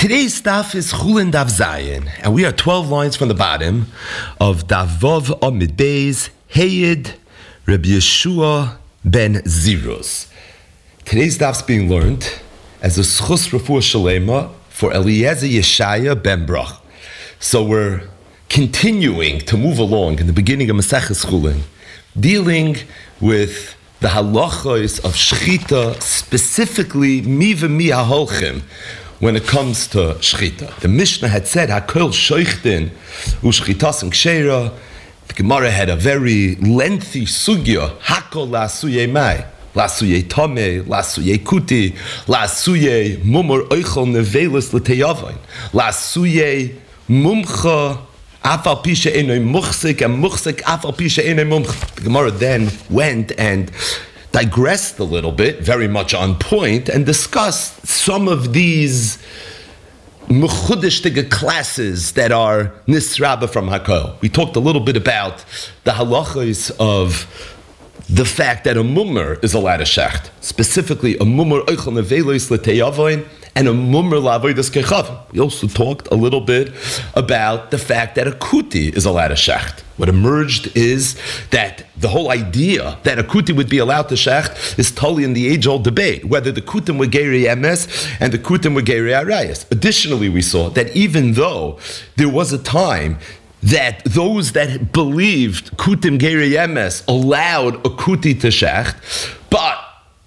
Today's daf is Chulin Daf Zayin, and we are 12 lines from the bottom of Daf Vav Amid Beis Heyed Rabbi Yeshua ben Zirus. Today's daf is being learned as a Schus Refuah Shalema for Eliezer Yeshaya ben Brach. So we're continuing to move along in the beginning of Maseches Chulin, dealing with the halachos of shchita, specifically mi v'mi haholchim, when it comes to shchita. The Mishnah had said, Hakol shoichtin u'shchitas and ksheira. The Gemara had a very lengthy sugya, Hakol la'asuyei mai, la'asuyei tameh, la'asuyei kuti, la'asuyei mumor oichol nevelis l'teyavain, la'asuyei mumcha afal pisha enoi muchsik, and muchsik afal pisha enoi mumcha. The Gemara then went and digressed a little bit, very much on point, and discussed some of these mechudishtige classes that are nisraba from Hakol. We talked a little bit about the halachos of the fact that a mummer is allowed to shecht, specifically a mummer oichel nevelos l'teyavoin and a mummer la'avodas kechavim. We also talked a little bit about the fact that a kuti is allowed to shecht. What emerged is that the whole idea that a kuti would be allowed to shecht is totally in the age-old debate, whether the kutim were geri emes and the kutim were geri arayas. Additionally, we saw that even though there was a time that those that believed kutim geri emes allowed a kuti to shecht, but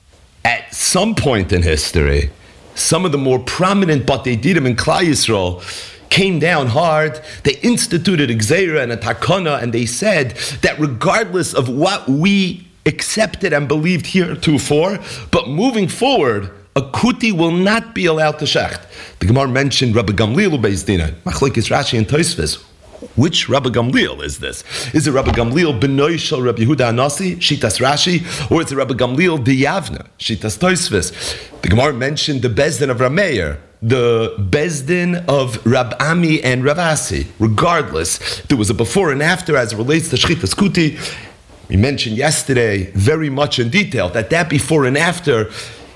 at some point in history, some of the more prominent Batei Dinim in Klal Yisrael came down hard. They instituted a gzeira and a takana, and they said that regardless of what we accepted and believed heretofore, but moving forward, a kuti will not be allowed to shecht. The Gemara mentioned Rabbi Gamliel Beis Dinah, Machlokes Rashi and Tosfos. Which Rabbi Gamliel is this? Is it Rabbi Gamliel Benoy Shel Rabbi Yehuda Anasi, Shitas Rashi, or is it Rabbi Gamliel de Yavna, Shitas Tosfos? The Gemara mentioned the Bezdin of Rameir, the Bezdin of Rab Ami and Rav Asi. Regardless, there was a before and after as it relates to Shchitas Kuti. We mentioned yesterday very much in detail that before and after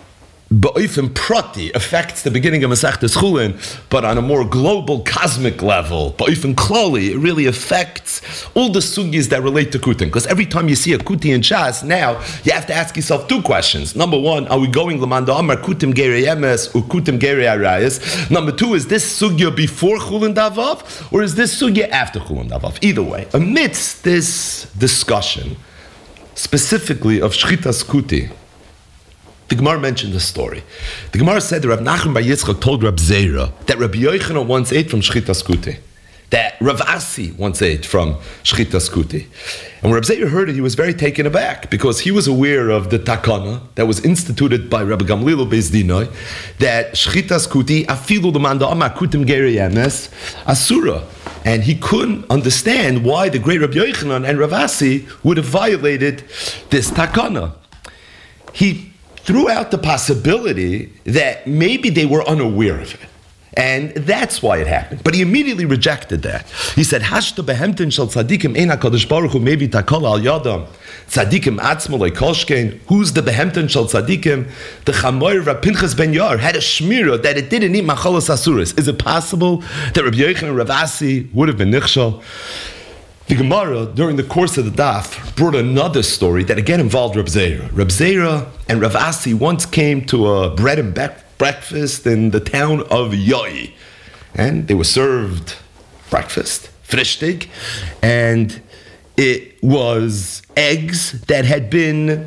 Ba'ifim Prati affects the beginning of Masechtas Chulin, but on a more global, cosmic level, Ba'ifim Klali, it really affects all the sugis that relate to Kutin. Because every time you see a Kuti in Shas, now you have to ask yourself two questions. Number one, are we going Lamanda Amar Kutim Geri Emes or Kutim Geri Arayas? Number two, is this sugya before Chulin Davav or is this sugya after Chulin Davav? Either way, amidst this discussion, specifically of Shchitas Kuti, the Gemara mentioned the story. The Gemara said that Rav Nachman bar Yitzchak told Rab Zera that Rabbi Yochanan once ate from Shchitas Kuti, that Rav Asi once ate from Shchitas Kuti. And when Rab Zera heard it, he was very taken aback because he was aware of the takana that was instituted by Rabbi Gamliel Beis Dinah that Shchitas Kuti afilu l'manda amar kutim geri emes asura. And he couldn't understand why the great Rabbi Yochanan and Rav Asi would have violated this takana. He threw out the possibility that maybe they were unaware of it. And that's why it happened. But he immediately rejected that. He said, Hashta behemtin shal tzadikim ein HaKadosh Baruch Hu maybe takal al yadam tzadikim atzmo loy kolshkein. Who's the behemtin shal tzadikim? The Chamoyer Rav Pinchas ben Yair had a shmira that it didn't eat machalas asuras. Is it possible that Rabbi Yochanan and Rav Asi would have been nichshal? The Gemara, during the course of the daf, brought another story that again involved Reb Zera. Reb Zera and Rav Asi once came to a bread and breakfast in the town of Yoi. And they were served breakfast, frishtig, and it was eggs that had been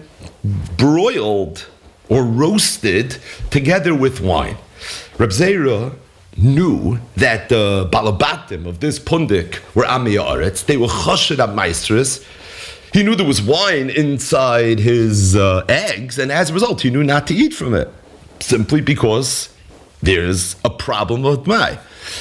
broiled or roasted together with wine. Reb Zera knew that the balabatim of this pundik were Ami Haaretz. They were chashed at maestris. He knew there was wine inside his eggs, and as a result, he knew not to eat from it, simply because there's a problem with mai.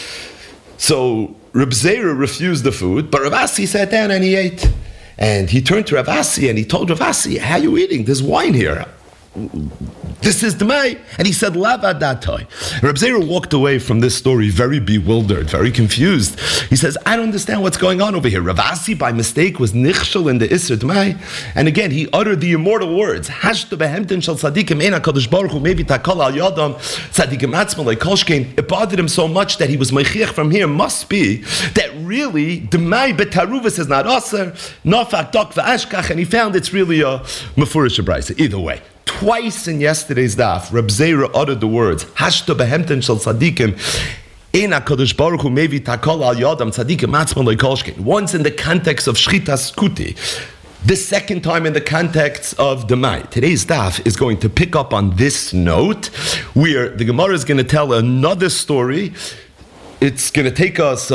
So Reb Zera refused the food, but Rav Asi sat down and he ate. And he turned to Rav Asi and he told Rav Asi, "How are you eating? There's wine here." this is Demai. And he said, Lava Datai. Reb Zera walked away from this story very bewildered, very confused. He says, I don't understand what's going on over here. Rav Asi, by mistake, was Nichshel in the Isser Demai. And again, he uttered the immortal words, Hashtu behemten shel tzadikim ein HaKadosh Baruch Hu mevi takal al yadam tzadikim atzma le'kolshkein. It bothered him so much that he was meichiach from here. Must be that really, Demai betaruvas is not aser, nafak dok v'ashkach, and he found it's really a mefurish abraisa. Either way. Twice in yesterday's daf, Reb Zera uttered the words, Hashto behemten shel tzadikim, ein HaKadosh Baruch Hu mevi takal al yadam tzadikim atzma le'kolshkein. Once in the context of Shchitas Kuti, the second time in the context of Demai. Today's daf is going to pick up on this note, where the Gemara is going to tell another story. It's going to take us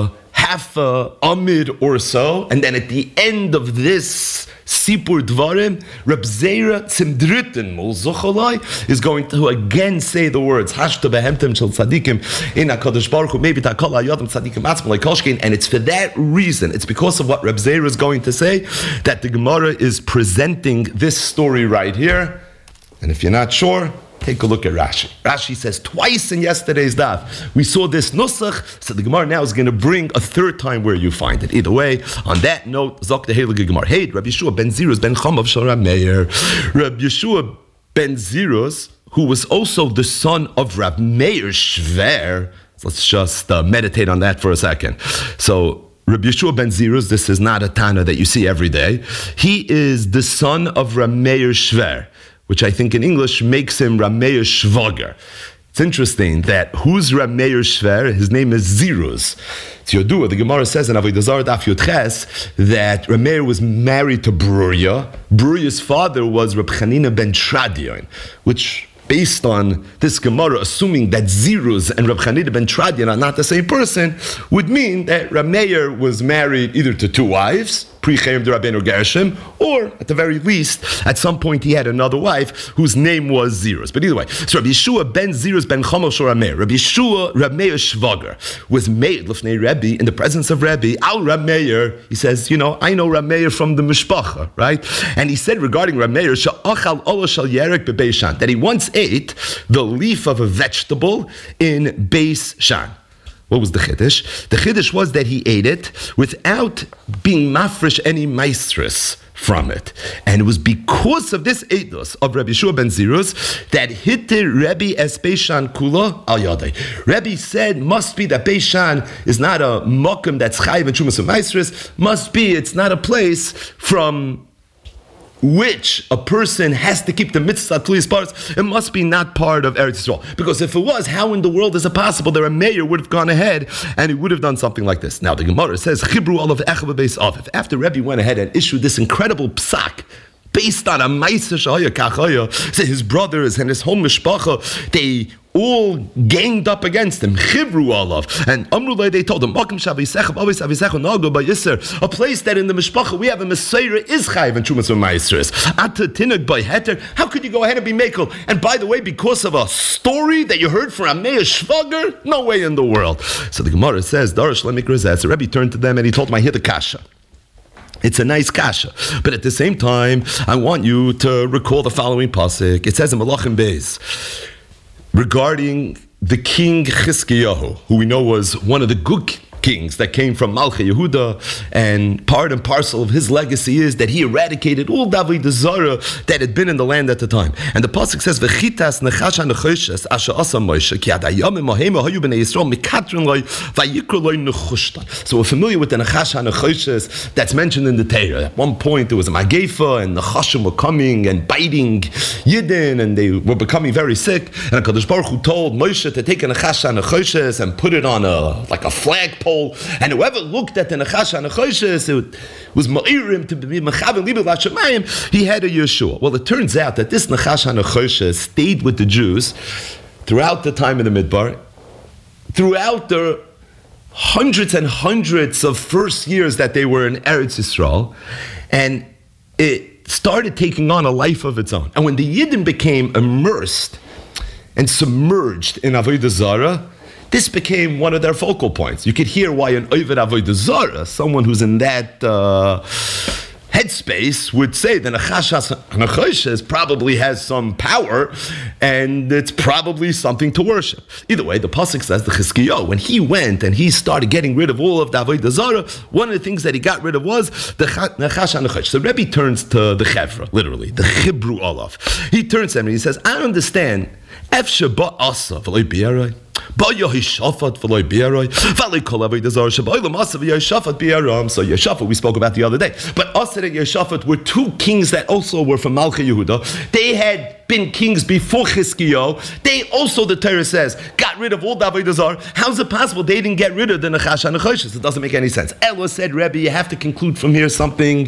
half amid or so, and then at the end of this Sipur Dvarim, Reb Zera zum dritten Mal Zochalai is going to again say the words Hashta behemtem shel tzadikim in HaKadosh Baruch Hu mevi takal hayadam tzadikim atzma le'kolshkein, and it's for that reason, it's because of what Reb Zera is going to say, that the Gemara is presenting this story right here. And if you're not sure, take a look at Rashi. Rashi says twice in yesterday's daf we saw this nusach, so the Gemara now is going to bring a third time where you find it. Either way, on that note, Zok the Heilige Gemara. Hey, Rabbi Yeshua ben Zirus ben Chamav shel Rab Meir. Rabbi Yeshua ben Zirus, who was also the son of Rab Meir Shver. Let's just meditate on that for a second. So, Rabbi Yeshua ben Zirus, this is not a Tana that you see every day. He is the son of Rab Meir Shver, which I think in English makes him Rameir Shvager. It's interesting that who's Rameir Shver? His name is Zirus. It's Yodua. The Gemara says in Avodah Zarah Daf Yud Ches that Rameir was married to Bruria. Bruria's father was Reb Chanina ben Tradion, which, based on this Gemara, assuming that Zirus and Reb Chanina ben Tradion are not the same person, would mean that Rameir was married either to two wives, Pre-Chayim de Rabbeinu Gershom, or at the very least, at some point he had another wife whose name was Zirus. But either way, so Rabbi Yeshua ben Zirus ben Chamav shel Rameir, Rabbi Yeshua Rameir Shvager, was made l'fnei Rebbe in the presence of Rebbe. Al Rameir, he says, I know Rameir from the Mishpacha, right? And he said regarding Rameir, she'achal ola shel yerek bebeis shan, that he once ate the leaf of a vegetable in Beis Shan. What was the chiddush? The chiddush was that he ate it without being mafresh any maestris from it. And it was because of this eidos of Rabbi Yeshua ben Zirus that hitte Rebbe es Beishan kula al yadei. Rebbe said, must be that Beishan is not a mokum that's chayiv and shumas of maestris, must be it's not a place from which a person has to keep the mitzvah tluis parts. It must be not part of Eretz Yisrael. Because if it was, how in the world is it possible that a mayor would have gone ahead and he would have done something like this? Now the Gemara says, Chibru olav echav beis aviv. After Rebbe went ahead and issued this incredible psak, based on a ma'aser shahaya kachaya, so his brothers and his whole mishpacha, they all ganged up against him. Chibru olav. And Amrullah, they told him, a place that in the mishpacha we have a Messiah is chayiv and shumas ma'aseres. Ata tinag by heter. How could you go ahead and be mekel? And by the way, because of a story that you heard from Rameir Shvager, no way in the world. So the Gemara says, Darash lemikrazeh. So Rebbe turned to them and he told them, I hear the kasha. It's a nice kasha. But at the same time, I want you to recall the following pasuk. It says in Malachim Beis, regarding the king Chizkiyahu, who we know was one of the good kings that came from Malchei Yehuda, and part and parcel of his legacy is that he eradicated all David Zara that had been in the land at the time. And the pasuk says, "V'chitas nechasha nechoshes asher asa Moshe ki ad hayamim mahema hayu bnei Yisrael mikatrin loy vayikru loy nechushtan." So we're familiar with the nechasha nechoshes that's mentioned in the Torah. At one point there was a magefa, and the chashim were coming and biting Yidden, and they were becoming very sick. And HaKadosh Baruch Hu told Moshe to take a nechasha nechoshes and put it on like a flagpole. And whoever looked at the Nechasha Nechoshes, it was Ma'irim to be Mechaber Liber Lashamayim, he had a Yeshua. Well, it turns out that this Nechasha Nechoshes stayed with the Jews throughout the time of the Midbar, throughout the hundreds and hundreds of first years that they were in Eretz Yisrael, and it started taking on a life of its own. And when the Yidden became immersed and submerged in Avodah Zarah, this became one of their focal points. You could hear why an Oved Avodah Zarah, someone who's in that headspace would say that Nachash HaNechoshes probably has some power, and it's probably something to worship. Either way, the pasuk says the Chizkiyahu, when he went and he started getting rid of all of the Avodah Zarah, one of the things that he got rid of was the Nachash HaNechoshes. So Rebbe turns to the Chevra, literally the Chibru Olav. He turns to him and he says, "I understand. Efshe ba asa v'loy bi'aray." So Yeshafat, we spoke about the other day. But Asad and Yeshafat were two kings that also were from Malchei Yehuda. They had been kings before Chizkiyahu. They also, the Torah says, got rid of all the Avodah Zarah. How's it possible they didn't get rid of the Nachash HaNechoshes? It doesn't make any sense. Ella said, Rebbe, you have to conclude from here something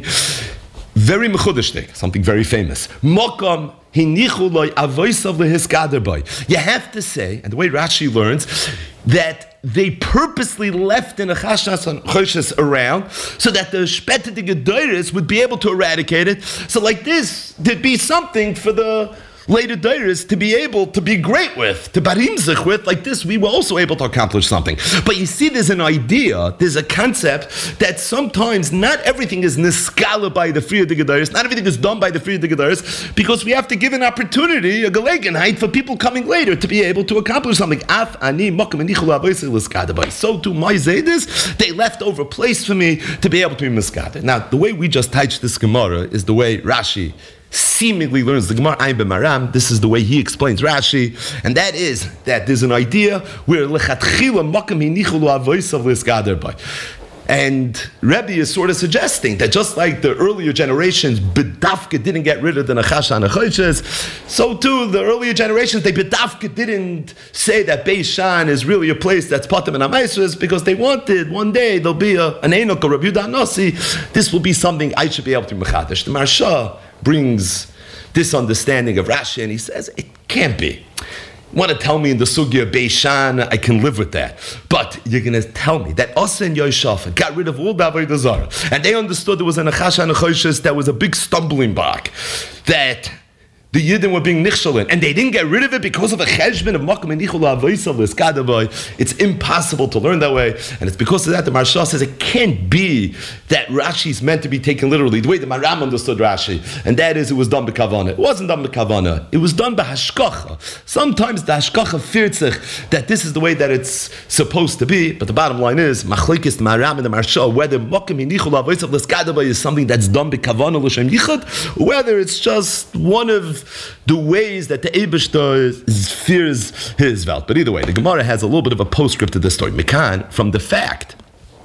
very mechudishtik, something very famous. Mokam hinichu loy avoisav lehiskader boy. You have to say, and the way Rashi learns, that they purposely left the Nachash HaNechoshes around so that the Shpeta de Gedoros would be able to eradicate it. So like this, there'd be something for the later Deiris to be able to be great with, to barimzich with. Like this, we were also able to accomplish something. But you see, there's an idea, there's a concept that sometimes not everything is niskala by the Friya de Gedoros, not everything is done by the Friya de Gedoros, because we have to give an opportunity, a gelegenheit, for people coming later to be able to accomplish something. Af ani mokem enichul avoisei l'skadabay. So to my zaydis, they left over place for me to be able to be miskada. Now, the way we just touched this Gemara is the way Rashi seemingly learns the Gemara Ayin B'Maram. This is the way he explains Rashi, and that is that there's an idea where lechatchila makam hinichu lo avoisav l'skader by. And Rebbe is sort of suggesting that just like the earlier generations, B'dafka didn't get rid of the Nachash HaNechoshes, so too the earlier generations, they B'dafka didn't say that Beis Shan is really a place that's Patim and Amaisres, because they wanted one day there'll be an Einok or Rabbi Yehuda Nasi. This will be something I should be able to mechadish. The Maharsha brings this understanding of Rashi, and he says it can't be. You want to tell me in the sugya Beis Shan, I can live with that. But you're going to tell me that Asa and Yeshafat got rid of all the Avodah Zarah, and they understood there was a Nachash HaNechoshes that was a big stumbling block, that the Yidden were being nichshalin, and they didn't get rid of it because of a cheshbon of makam and nichul avoisav l'skadaboy. It's impossible to learn that way, and it's because of that the Maharsha says it can't be that Rashi is meant to be taken literally, the way the Maram understood Rashi, and that is it was done b'kavana. It wasn't done b'kavana. It was done b'hashkacha. Sometimes the hashkacha fears that this is the way that it's supposed to be, but the bottom line is machlekes the Maram and the Maharsha, whether makam and nichul avoisav l'skadaboy is something that's done b'kavana l'shem yichud, whether it's just one of the ways that the Eibishter fears his Welt. But either way, the Gemara has a little bit of a postscript to this story. Mikan, from the fact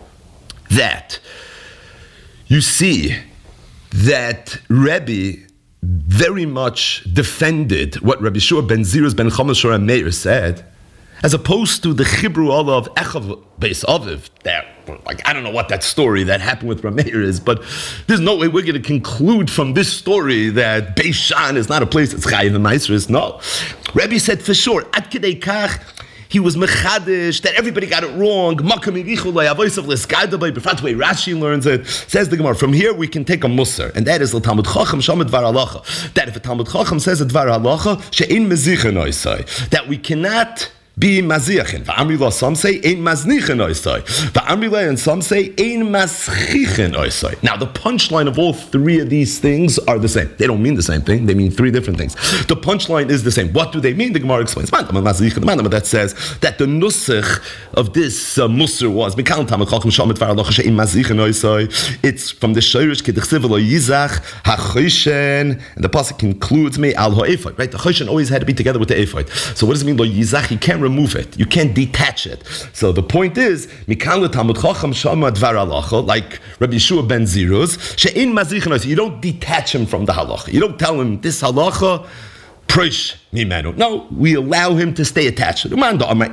that you see that Rebbe very much defended what Rabbi Shua ben Zirus ben Chomashor and Meir said, as opposed to the Chibru Allah of Echav Beis Aviv, that, like, I don't know what that story that happened with Rameir is, but there's no way we're going to conclude from this story that Beis Shan is not a place that's Chayiv and Ma'asros. No. Rebbe said for sure, Ad Kedei Kach, he was mechadish, that everybody got it wrong. Makam irichu lo'avoisav l'skadabay, b'frat the way Rashi learns it. Says the Gemara, from here we can take a musar, and that is the Talmud Chacham Shom Dvar Halacha. That if a Talmud Chacham says a Dvar Halacha, she'in mezichen oisai, that we cannot be maziachin. Va'amrila, some say, ein maznichin oisai. Va'amrila, and some say, ein maschichin oisai. Now, the punchline of all three of these things are the same. They don't mean the same thing. They mean three different things. The punchline is the same. What do they mean? The Gemara explains. That says that the nusach of this musar was, it's from the Shirish Kedechsiv lo Yizach HaChoshen, and the pasuk concludes me al ha'ephod. Right? The Choshen always had to be together with the ephod. So what does it mean lo Yizach? You can't remove it. You can't detach it. So the point is, Mikan Talmud Chacham Shama Dvar Halacha, like Rabbi Yeshua ben Zirus, she'in mazichin. You don't detach him from the halacha. You don't tell him this halacha Prish mimenu. No, we allow him to stay attached. According to the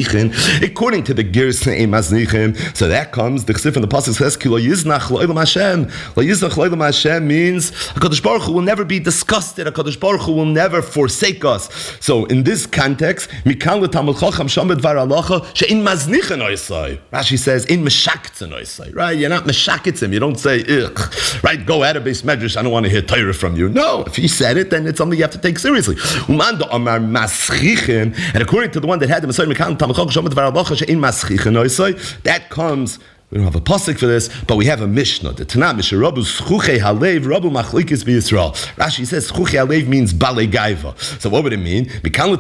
Gerson, so that comes the Chesif and the Pasuk says, "Ki lo yiznach lo'olam Hashem." Lo yiznach lo'olam Hashem means HaKadosh Baruch Hu will never be disgusted. HaKadosh Baruch Hu will never forsake us. So in this context, Mikan l'Talmud Chacham Sham Dvar Halacha she'in maznichen oisai. Rashi says in meshaktzen oisai. Right? You're not meshakitzim. You don't say ugh. Right? Go out of base medrash. I don't want to hear Torah from you. No, if he said it, then it's something you have to take seriously. And according to the one that had the Messiah, that comes We don't have a pasuk for this, but we have a Mishnah. The Tanah Mishnah Rabu Schuchei Halev Rabu Machlikis BiYisrael. Rashi says Schuchei Halev means Balei Gaiva. So what would it mean? We don't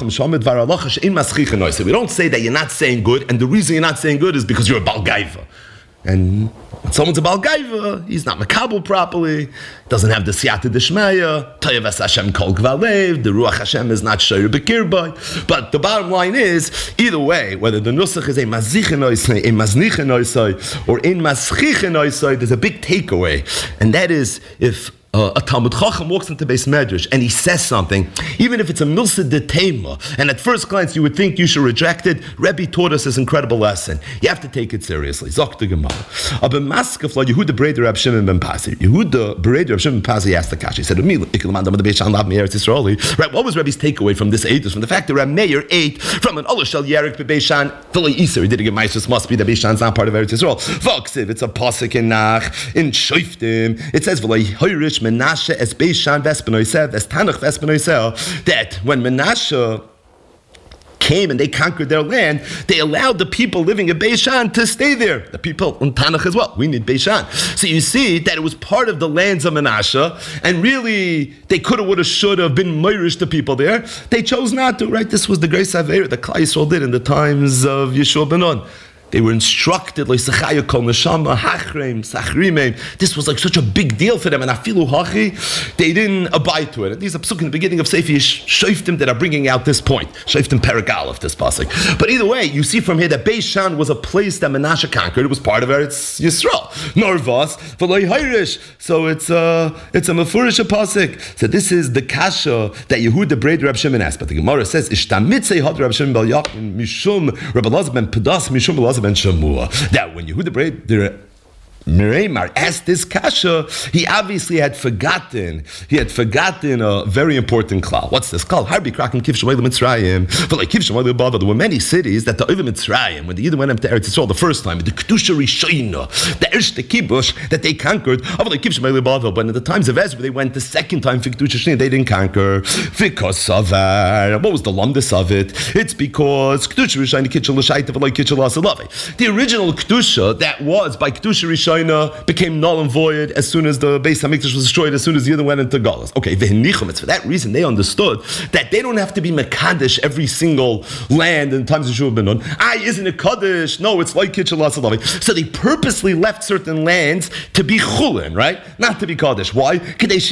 say that you're not saying good, and the reason you're not saying good is because you're a Bal Gaiva. And when someone's a Bal Gaiva, he's not makabel properly, doesn't have the Siyata Deshmaya, Toyev Es Hashem Kol Gvalev, the Ruach Hashem is not Shoyer Bekirbai. But the bottom line is, either way, whether the Nusach is a Mazichin Oisai, a Maznichin Oisai, or in Maschichin Oisai, there's a big takeaway. And that is, if a Talmud Chacham walks into Beis Medrash and he says something, even if it's a milsa de tema, and at first glance you would think you should reject it, Rebbe taught us this incredible lesson. You have to take it seriously. Zok the Gemara. Aber Maskef la Yehuda Breder Rab Shimon ben Pazi. Yehuda Breder Rab Shimon ben Pazi asked the Kashi. He said, right, what was Rebbe's takeaway from this eight? From the fact that Rab Meir ate from an Olah Shel Yerik Be'Beishan V'lo Yisur. He didn't get Ma'asos, must be that Beishan's not part of Eretz Yisrael. V'oksiv, it's a pasuk in Nach, in Shoiftim. It says, V'lo Hoirish Menashe es Beishan Vespenoiseh, es Tanach Vespenoiseh, that when Menashe came and they conquered their land, they allowed the people living in Beishan to stay there. The people in Tanakh as well. We need Beishan. So you see that it was part of the lands of Menashe, and really they could have, would have, should have been Moirish to people there. They chose not to, right? This was the grace Aveira that Klal Yisrael did in the times of Yeshua ben Nun. They were instructed, like Sechaya Kol Neshama, Hachreim, Sachrimeim. This was like such a big deal for them, and Afilu Hachi, they didn't abide to it. And these are psukim in the beginning of Sefer Shoftim that are bringing out this point. Shoftim Perek Aleph, this pasuk. But either way, you see from here that Beishan was a place that Menashe conquered. It was part of Eretz Yisrael. Norvas, V'loi Hayrish. So it's a Mefurish pasuk. So this is the kasha that Yehuda Breder Rab Shimon asked. But the Gemara says, Ishtamitzei had Rab Shimon Bal Yakin Mishum Rab Elazar ben Pedas Mishum Elazar ben Shamua. That when Yehuda Breder Mereimar asked this kasha, he obviously had forgotten. He had forgotten a very important klal. What's this klal? Harbi krakim kiv shemay leMitzrayim. But like kiv shemay leBava, there were many cities that the Oivim Mitzrayim, when the Yidden went up to Eretz Yisrael the first time, the Kedusha Rishayna, the Ershte Kibush that they conquered. But like kiv shemay leBava, but in the times of Ezra, they went the second time for Kedusha Shnein, they didn't conquer. Because of what was the lumdus of it? It's because Kedusha Rishayna kitchel l'shayta, but like kitchel l'asalavi. The original Kedusha that was by Kedusha Rishayna became null and void as soon as the Beis HaMikdash was destroyed, as soon as the Yidden went into Galus. Okay, it's for that reason they understood that they don't have to be Mekadesh every single land in times of Yeshua ben Nun. Isn't it Kaddish? No, it's like Kitchel Asalavi. So they purposely left certain lands to be Chulin, right? Not to be Kaddish. Why? Because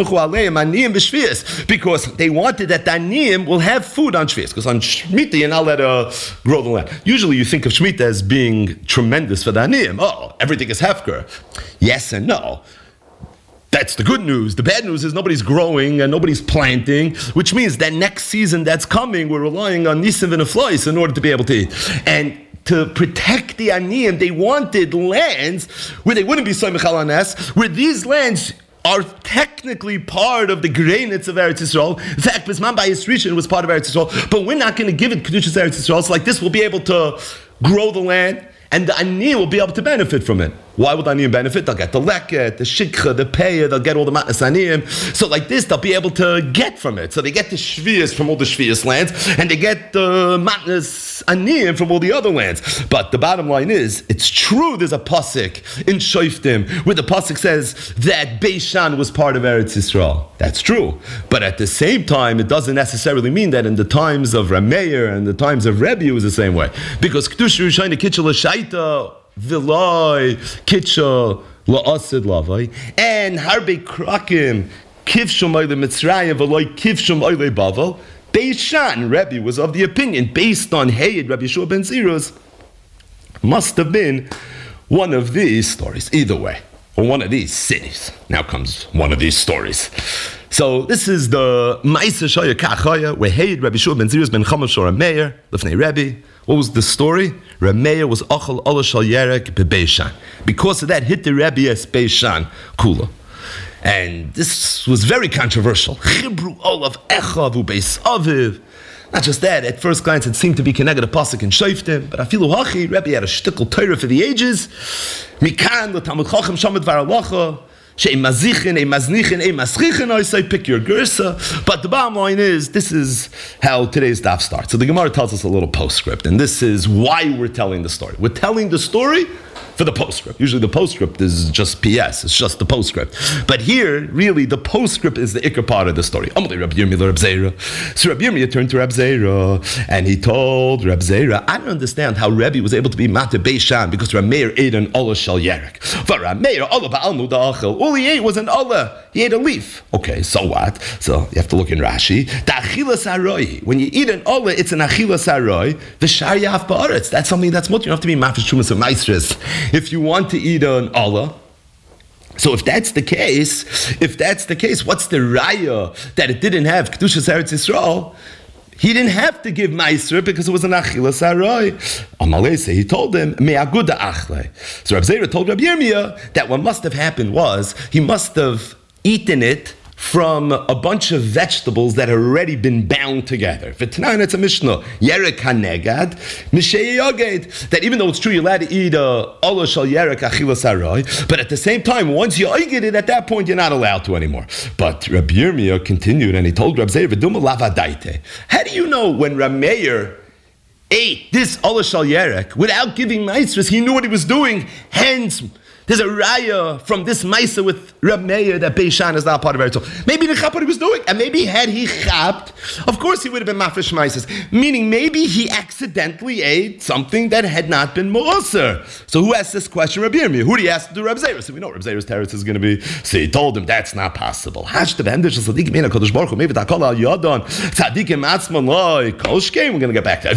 they wanted that the Aniyim will have food on Shvius. Because on Shemitah, you're not allowed to grow the land. Usually you think of Shemitah as being tremendous for the Aniyim. Oh, everything is hefker. Yes and no. That's the good news. The bad news is nobody's growing and nobody's planting, which means that next season that's coming, we're relying on Nisim and Aflois in order to be able to eat. And to protect the Aniyim, they wanted lands where they wouldn't be Soymech al Anes, where these lands are technically part of the greinitz of Eretz Yisrael. In fact, Bisman Bayis Rishon was part of Eretz Yisrael, but we're not going to give it Kedushas Eretz Yisrael. So like this, we'll be able to grow the land, and the Aniyim will be able to benefit from it. Why would Aniyim benefit? They'll get the leket, the shikha, the payah, they'll get all the matnas Aniyim. So like this, they'll be able to get from it. So they get the shvias from all the shvias lands, and they get the matnas Aniyim from all the other lands. But the bottom line is, it's true there's a pasuk in Shoftim where the pasuk says that Beishan was part of Eretz Yisrael. That's true. But at the same time, it doesn't necessarily mean that in the times of Rameir and the times of Rebbe it was the same way. Because Kedush Yerushalayim Kitchel Shaita Vilay Kitchel La'asid Lavai and Harbe Krakim Kivshum Oile Mitzrayim Vilay Kivshum Oile Bavel. Beishan Rebbe was of the opinion, based on Hayed Rabbi Yeshua ben Zirus, must have been one of these stories. Either way, or one of these cities. Now comes one of these stories. So this is the Ma'aseh Shaya Kachaya, where Hayed Rabbi Yeshua ben Zirus ben Chamash or Rameir Lefnei Rebbe. What was the story? Rameir was Achal Olah Shel Yerek beBeishan. Because of that, hit the Rebbe as Beishan Kula. And this was very controversial. Chibru Olav Echav Ubeis Aviv. Not just that, at first glance it seemed to be connected to pasuk and Shoftim, but Afilu Hachi, Rebbe had a shtickle Torah for the ages. Mikan, the Talmud Chacham, Shamad Var Halacha. Pick your gersa. But the bottom line is, this is how today's daf starts. So the Gemara tells us a little postscript, and this is why we're telling the story. We're telling the story for the postscript. Usually the postscript is just PS, it's just the postscript. But here, really, the postscript is the ikar part of the story. So Rabbi Yirmiyah turned to Reb Zera, and he told Reb Zera, I don't understand how Rebbe was able to be Mate Beishan, because Reb Meir ate an Allah Shal Yerek. For Reb Meir, Allah Ba'al Mudachel, all he ate was an Allah. He ate a leaf. Okay, so what? So you have to look in Rashi. When you eat an Allah, it's an achilas haroi. The shayaf ba'aretz. That's something that's mutter. You don't have to be mafish shumas of maestris if you want to eat an Allah. So if that's the case, what's the raya that it didn't have kedushas Eretz Yisrael? He didn't have to give meiser because it was an achilas haroi. Amalei, he told him me'aguda achle. So Reb Zera told Reb Yirmiyah that what must have happened was he must have eaten it from a bunch of vegetables that had already been bound together. For tonight, it's a Mishnah. Yerek hanegad, mishei yoged. That even though it's true you're allowed to eat Allah shal yerek achilas haroi, but at the same time, once you yoged it, at that point you're not allowed to anymore. But Rabbi Yirmiyah continued and he told Reb Zera, "V'duma lavadaite." How do you know when Reb Meir ate this Allah shal yerek without giving maestras? He knew what he was doing. Hence, there's a raya from this Maisa with Reb Meir that Beishan is not part of Eretz. Maybe he didn't chap what he was doing, and maybe had he chapped, of course he would have been mafresh Maisas. Meaning maybe he accidentally ate something that had not been Moser. So who asked this question? Reb Yirmiyah. Who did he ask to do Reb Zera? So we know Reb Zera's teretz is going to be. So he told him that's not possible. We're going to get back to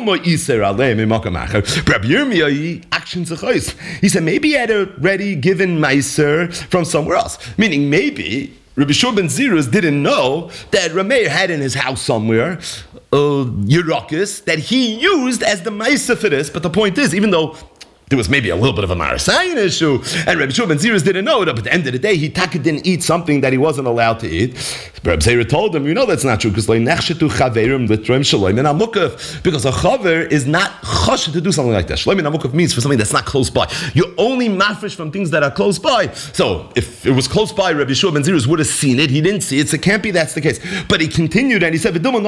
that. Reb Yirmiyah actions. He said maybe he had already given meiser from somewhere else. Meaning maybe Rabbi Shua ben Zirus didn't know that Rameir had in his house somewhere Yerakis that he used as the meiser for this. But the point is, even though there was maybe a little bit of a Marasayan issue, and Rabbi Shua ben Zirus didn't know it, but at the end of the day, he didn't eat something that he wasn't allowed to eat. Rabbi Zera told him, that's not true, because a chaver is not choshed to do something like that. Shloim namukaf means for something that's not close by. You're only mafresh from things that are close by. So if it was close by, Rabbi Shua ben Zirus would have seen it. He didn't see it, so it can't be that's the case. But he continued and he said, maybe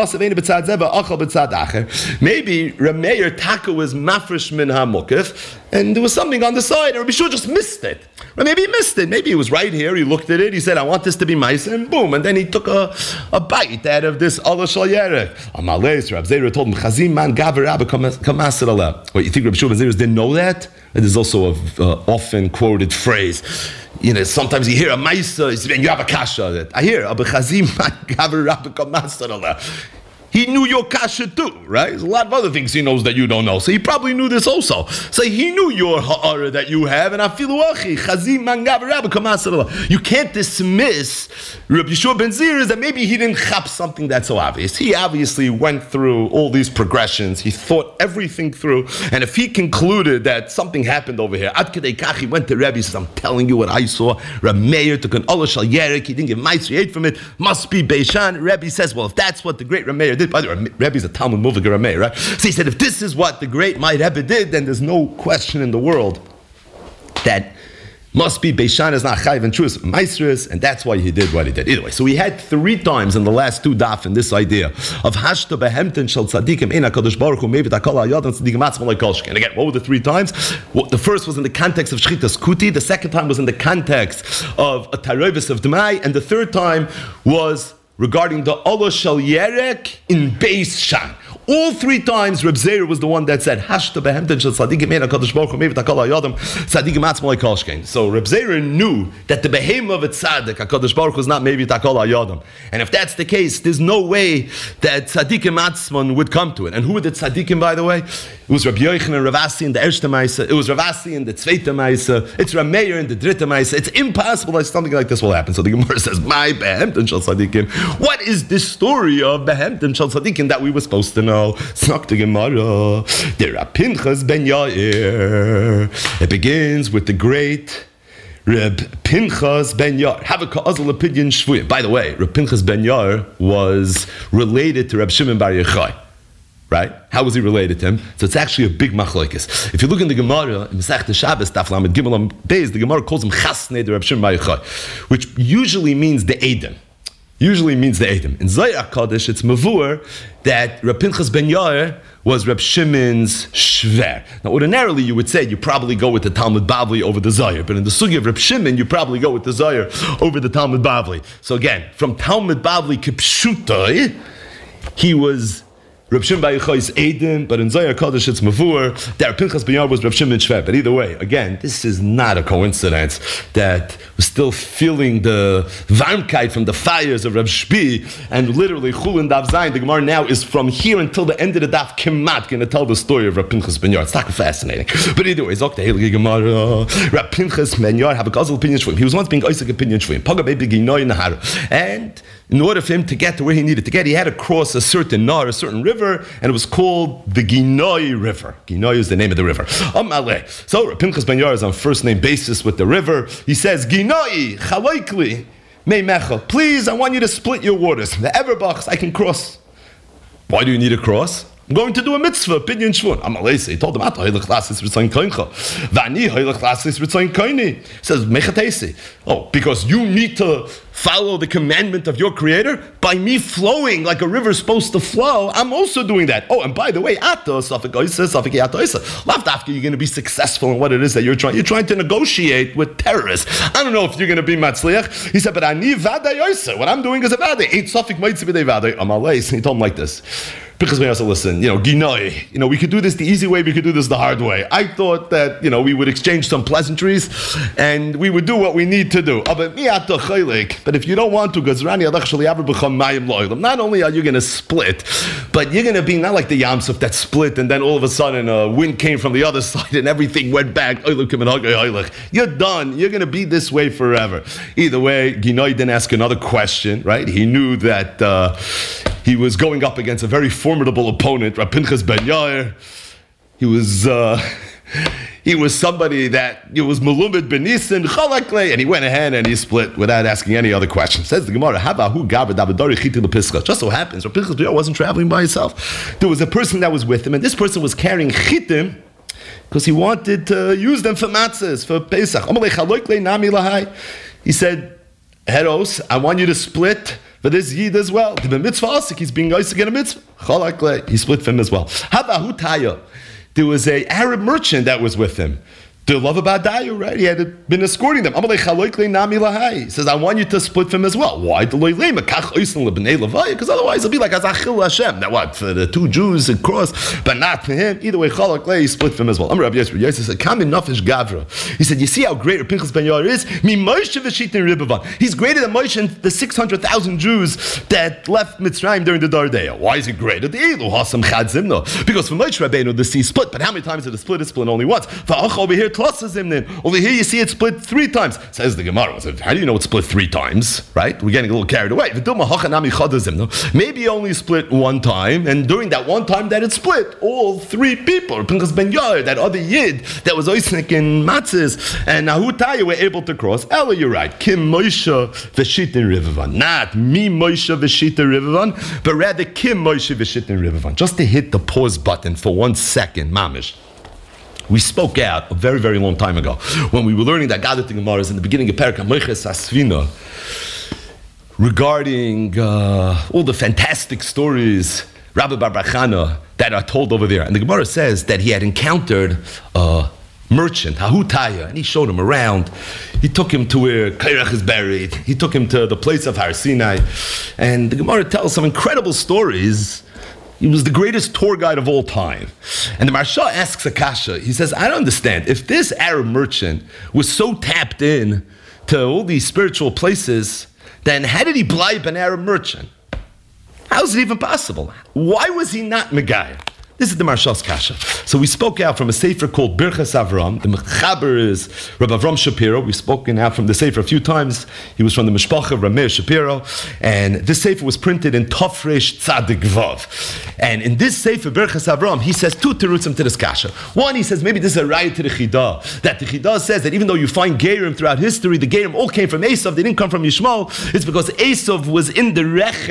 Rameir Taka was mafresh min ha-mukaf, and there was something on the side, and Rabbi Shua just missed it. Or maybe he missed it. Maybe it was right here. He looked at it. He said, I want this to be mice, and boom. And then he took a bite out of this Allah Shal Yerek. Amalei, Rabbi Zera told him, Chazim man gaver rabba kamasir Allah. Wait, you think Rabbi Shua ben Zera didn't know that? It is also a often quoted phrase. Sometimes you hear a maisa, and you have a kasha. I hear, Abba Chazim man gaver rabba kamasir Allah. He knew your kasha too, right? There's a lot of other things he knows that you don't know. So he probably knew this also. So he knew your ha'ara that you have, and afilu achi, chazim mangav rabba kamasarallah. You can't dismiss Rabbi Yeshua ben Zira that maybe he didn't chap something that's so obvious. He obviously went through all these progressions. He thought everything through, and if he concluded that something happened over here, ad kedei kach, he went to Rebbe, he says, I'm telling you what I saw. Reb Meir took an Allah shal yerek, he didn't give meiser, he ate from it, must be Beishan. Rebbe says, well, if that's what the great Reb Meir did, by the way, Rebbe's a Talmud Muvig Reb Meir, right? So he said, if this is what the great my Rebbe did, then there's no question in the world that must be Beishan is not Chayv and Truas Maestris, and that's why he did what he did. Either way, so we had 3 times in the last 2 daf in this idea of Hashta behemten shel tzadikim ein HaKadosh Baruch Hu mevit hakol ha'yad and tzadikim atzma le'kolshke. And again, what were the 3 times? Well, the first was in the context of Shchitas Kuti, the second time was in the context of a Tarovis of Dmai, and the third time was regarding the Allah Shal Yerek in Beis Shan. All 3 times, Reb Zera was the one that said, Hashta behemten shel tzadikim ein HaKadosh Baruch Hu mevit hakol ha'yadam tzadikim atzma le'kolshke. So Reb Zera knew that the behem of a tzadik, HaKadosh Baruch Hu, is not mevit hakol ha'yadam. And if that's the case, there's no way that tzadikim atzman would come to it. And who were the tzadikim, by the way? It was Rabbi Yochanan and Rav Asi in the Erste Maisa. It was Rav Asi in the Zweite Maisa. It's Reb Meir in the Dritte Maisa. It's impossible that something like this will happen. So the Gemara says, my behemten shel tzadikim. What is this story of behemten shel tzadikim that we were supposed to know? Snak the Gemara. Der Pinchas ben Yair. It begins with the great Reb Pinchas ben Yair. Have a ka'azal opinion shvuyim. By the way, Reb Pinchas ben Yair was related to Reb Shimon bar Yochai. right? How was he related to him? So it's actually a big machlokes. If you look in the Gemara, in Masechta Shabbos, Daf Lamed Gimel Amud Beis, the Gemara calls him Chasnei de Reb Shimon Bar Yochai, which usually means the Edom. In Zohar Kodesh, it's Mavur that Reb Pinchas ben Yair was Reb Shimon's shver. Now, ordinarily, you would say you probably go with the Talmud Bavli over the Zohar, but in the sugi of Reb Shimon, you probably go with the Zohar over the Talmud Bavli. So again, from Talmud Bavli Kipshutoi, he was Reb Shimon Bar Yochai's Edom, but in Zohar Kodesh it's Mavur that Reb Pinchas ben Yair was Reb Shimon's shver. But either way, again, this is not a coincidence that we're still feeling the Varmkeit from the fires of Reb Shbi, and literally Chulin Daf Zayin, the Gemara now is from here until the end of the Daf Kemat going to tell the story of Reb Pinchas ben Yair. It's not fascinating. But either way, Zok the Heilige Gemara, Reb Pinchas ben Yair have a gazal opinion for him. He was once being Isaac opinion for him. And in order for him to get to where he needed to get, he had to cross a certain nar, a certain river, and it was called the Ginoi River. Ginoi is the name of the river. So Reb Pinchas ben Yair is on first name basis with the river. He says, Ginoi, chaloikli, meimecha. Please, I want you to split your waters. The Everbachs, I can cross. Why do you need to cross? I'm going to do a mitzvah, Pinyin Shvun. He told him, He says, Mechatesi. Oh, because you need to follow the commandment of your Creator? By me flowing like a river is supposed to flow, I'm also doing that. Oh, and by the way, you're going to be successful in what it is that you're trying. You're trying to negotiate with terrorists. I don't know if you're going to be matzliach. He said, but what I'm doing is a vade. Ain't safik mitzvah vade. He told him like this. Because we also listen, Ginoi, we could do this the easy way, we could do this the hard way. I thought that, we would exchange some pleasantries and we would do what we need to do. But if you don't want to, not only are you going to split, but you're going to be not like the Yamsuf that split and then all of a sudden a wind came from the other side and everything went back. You're done. You're going to be this way forever. Either way, Ginoi didn't ask another question, right? He knew that he was going up against a very formidable opponent, Reb Pinchas ben Yair. He was somebody that was Melumid ben Nisan, Chalakle, and he went ahead and he split without asking any other questions. Says the Gemara, just so happens, Reb Pinchas ben Yair wasn't traveling by himself. There was a person that was with him, and this person was carrying chitim because he wanted to use them for matzahs, for Pesach. He said, Heros, I want you to split for this Yid as well. He's being Isaac in a mitzvah. He split for him as well. There was an Arab merchant that was with him. The love about Dayu, right? He had been escorting them. He says, I want you to split for him as well. Why? Because otherwise it'll be like Azachil Hashem. That what? For the two Jews and cross, but not for him. Either way, he split for him as well. He said, you see how great Pinchas ben Yair is? He's greater than Moshe and the 600,000 Jews that left Mitzrayim during the Dardeya. Why is he greater? Because for Moshe Rabbeinu the sea split, but how many times did it split? It split only once. For over here, over here you see it split 3 times. Says the Gemara. How do you know it split 3 times? Right? We're getting a little carried away. Maybe only split 1 time, and during that 1 time that it split, all 3 people, Pinchas ben Yair, that other Yid that was Oisnik in Matzis, and Nahutaya were able to cross. Ella, you're right. Kim Moshe v'shitin Rivavan. Not me Moshe v'shitin Rivavan, but rather Kim Moshe v'shitin Rivavan. Just to hit the pause button for 1 second, mamish. We spoke out a very, very long time ago when we were learning that Gadat Gemara is in the beginning of Perek HaMoiches Asfina regarding all the fantastic stories, Rabbi Bar Bar Chana, that are told over there. And the Gemara says that he had encountered a merchant, Hahutaya, and he showed him around. He took him to where Kairach is buried. He took him to the place of Har Sinai. And the Gemara tells some incredible stories. He was the greatest tour guide of all time. And the Maharsha asks Akasha, he says, I don't understand. If this Arab merchant was so tapped in to all these spiritual places, then how did he blind an Arab merchant? How is it even possible? Why was he not Megayah? This is the Maharsha's Kasha. So we spoke out from a sefer called Birchas Avram. The Mechaber is Rabbi Avram Shapiro. We've spoken out from the sefer a few times. He was from the Mishpacha of Rameir Shapiro. And this sefer was printed in Tofresh Tzadik Vav. And in this sefer, Birchas Avram, he says 2 terutzim to this Kasha. One, he says maybe this is a raya to the Chidah. That the Chidah says that even though you find Gerim throughout history, the Gerim all came from Esav, they didn't come from Yishmael. It's because Esav was in the Rechem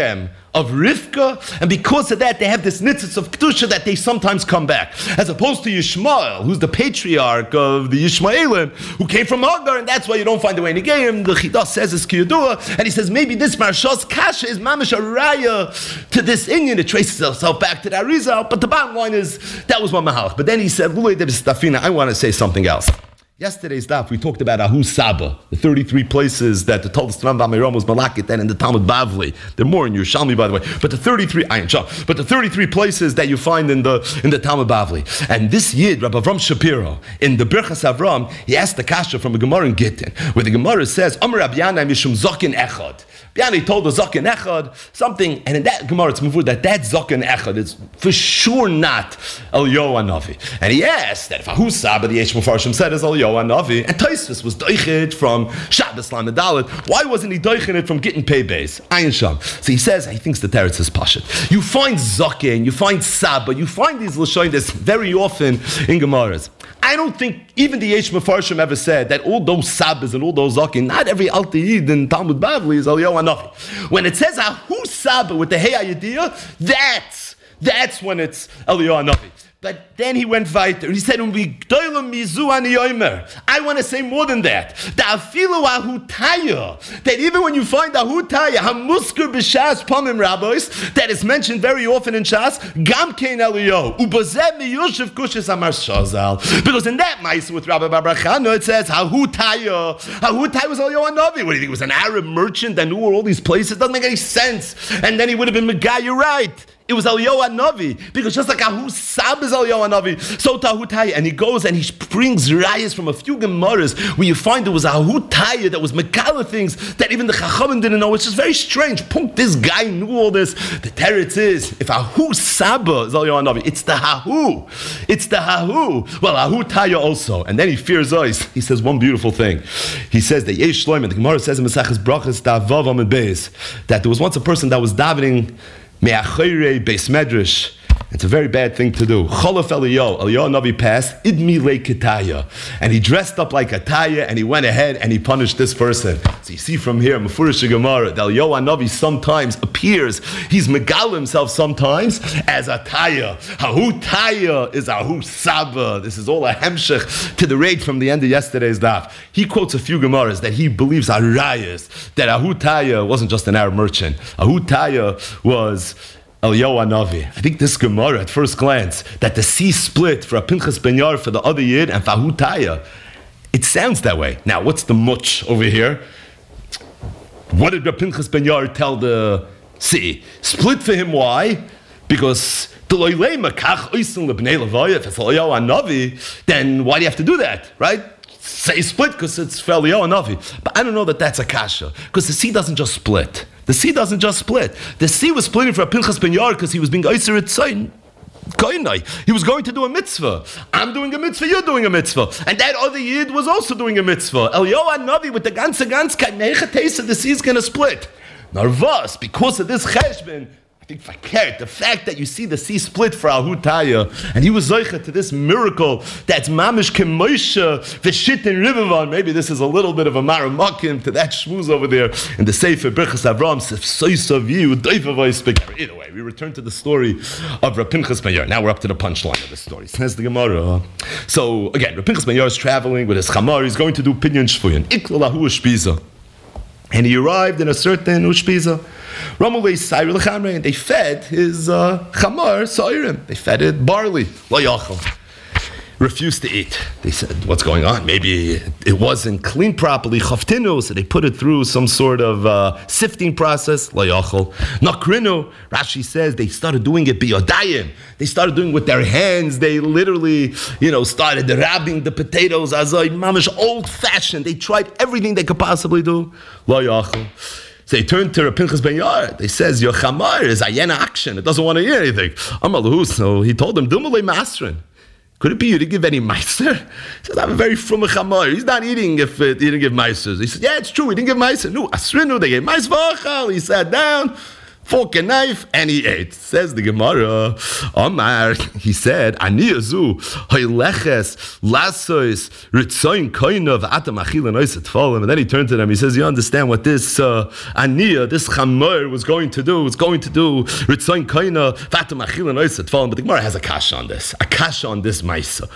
of Rivka, and because of that, they have this nitzitz of Kedusha that they sometimes come back. As opposed to Yishmael, who's the patriarch of the Yishmaelim, who came from Hagar, and that's why you don't find the way in Negayim. The Chidah says it's Kiyadua, and he says maybe this Marsha's Kasha is Mamish a Raya to this Inyan. It traces itself back to the Arizal, but the bottom line is, that was one Mahalach. But then he said, I want to say something else. Yesterday's daf, we talked about Ahu Saba, the 33 places that the Talmud Stram Bamiram was Malakit and in the Talmud Bavli. They're more in Yerushalmi, by the way. But the 33 places that you find in the Talmud Bavli. And this Yid, Rabbi Avram Shapiro, in the Birchas Avram, he asked the Kasha from a Gemara in Gittin, where the Gemara says, Amar Rabbi Yanai Mishum Zokin Echad. Biani told the Zokin Echad something, and in that Gemara it's moved that Zokin Echad is for sure not Eliyahu Hanavi. And he asked that if Ahu Saba, the Yesh Mefarshim said is Eliyahu Hanavi, and Tosfos was doichet from Shabbos Lamed Dalet, why wasn't he doichet it from Gittin Pei Beis? Ayin Sham. So he says, he thinks the Teretz is Pashut. You find Zokin, you find Saba, you find these Lashonis very often in Gemaras. I don't think even the Yesh Mefarshim ever said that all those Sabas and all those Zokin, not every Alta Yid in Talmud Bavli is Eliyahu Hanavi. When it says Ahu Saba with the Hey Ayadiyah, that's when it's Eliyahu Hanavi. But then he went weiter. He said, I want to say more than that. That even when you find Ahutaya, Hamusker b'Shas Pamim Rabbis, that is mentioned very often in Shas, Gam Kein Eliyahu, Ubazeh miyushiv Kushas Amar Shazal. Because in that Maisa with Rabbi Babrachano, it says, Ahutaya was Eliyahu Hanavi. What do you think? It was an Arab merchant that knew all these places? Doesn't make any sense. And then he would have been Megah, you're right. It was Eliyahu Hanavi, because just like Ahu Sab is Eliyahu Hanavi, so Tahutaya, and he goes and he brings rayas from a few Gemaras where you find there was Ahutaya that was Mekala things that even the Chachamim didn't know. It's just very strange. Punk, this guy knew all this. The teretz is, if Ahu Saba is Eliyahu Hanavi, it's the Hahu. Well, Ahutaya also. And then he fears us. He says one beautiful thing. He says that Yesh Shloim, the Gemara says in Mesachas Brachas, that there was once a person that was davening Me'achorei Beis Medrash. It's a very bad thing to do. Cholaf Eliyahu Hanavi passed, Idmi Le Ketaya. And he dressed up like a Taya, and he went ahead and he punished this person. So you see from here, Mefurish Gemara, that Eliyahu Hanavi sometimes appears, he's Megal himself sometimes as a Taya. Ahu Taya is Ahu Saba. This is all a hemshech to the raid from the end of yesterday's daf. He quotes a few Gemaras that he believes are rayas, that Ahu Taya wasn't just an Arab merchant. Ahu Taya was Eliyahu Hanavi. I think this Gemara, at first glance, that the sea split for a Pinchas Ben Yair for the other Yid and for Ahutaya, it sounds that way. Now, what's the much over here? What did Pinchas Ben Yair tell the sea? Split for him, why? Because if it's Eliyahu Hanavi, then why do you have to do that, right? Say split because it's for Eliyahu Hanavi. But I don't know that that's a kasha, because the sea doesn't just split. The sea was splitting for a Pinchas Ben Yair because he was being Eiser Etzayin. He was going to do a mitzvah. I'm doing a mitzvah, you're doing a mitzvah. And that other Yid was also doing a mitzvah. Eliyahu Hanavi with the ganze Taisa, the sea is going to split. Narvas, because of this cheshbon, I think the fact that you see the sea split for Ahutaya, and he was zoicha to this miracle that's mamish kemoisha v'shit in Rivavan. Maybe this is a little bit of a maramakim to that shmuz over there in the Sefer Birchas Avram. Either way, we return to the story of Rav Pinchas Ben Yair. Now we're up to the punchline of the story. Says the Gemara. So again, Rav Pinchas Ben Yair is traveling with his chamar. He's going to do pinyon shvuyin. Ikla lahu ushpiza. And he arrived in a certain ushpiza. And they fed his chamar sa'irim. They fed it barley. Lo yachal. Refused to eat. They said, what's going on? Maybe it wasn't cleaned properly. Chaftinu, so they put it through some sort of sifting process. Lo yachal. Nakrinu, Rashi says they started doing it biyodayim. They started doing it with their hands. They literally, started rubbing the potatoes as a mamish old-fashioned. They tried everything they could possibly do. Lo yachal. So they turned to Rav Pinchas Ben Yair. They says, your chamar is ayena action. It doesn't want to hear anything. So he told them, Dumale Masrin. Could it be you didn't give any meiser? He says, I'm a very frum chamar. He's not eating if he didn't give meisers. He said, yeah, it's true, he didn't give meiser. No, asrinu, they gave meiser v'achal. He sat down, fork and knife, and he ate. Says the Gemara, Omar, he said, Aniyazu, Hoyleches, Lasois, Ritzoin Koinov, Atam Achil and Oiset Folim. And then he turned to them, he says, you understand what this Aniyah, this Chamor was going to do? It's going to do Ritzoin Koinov, Atam Achil and Oiset Folim. But the Gemara has a kasha on this. A kasha on this Maisa.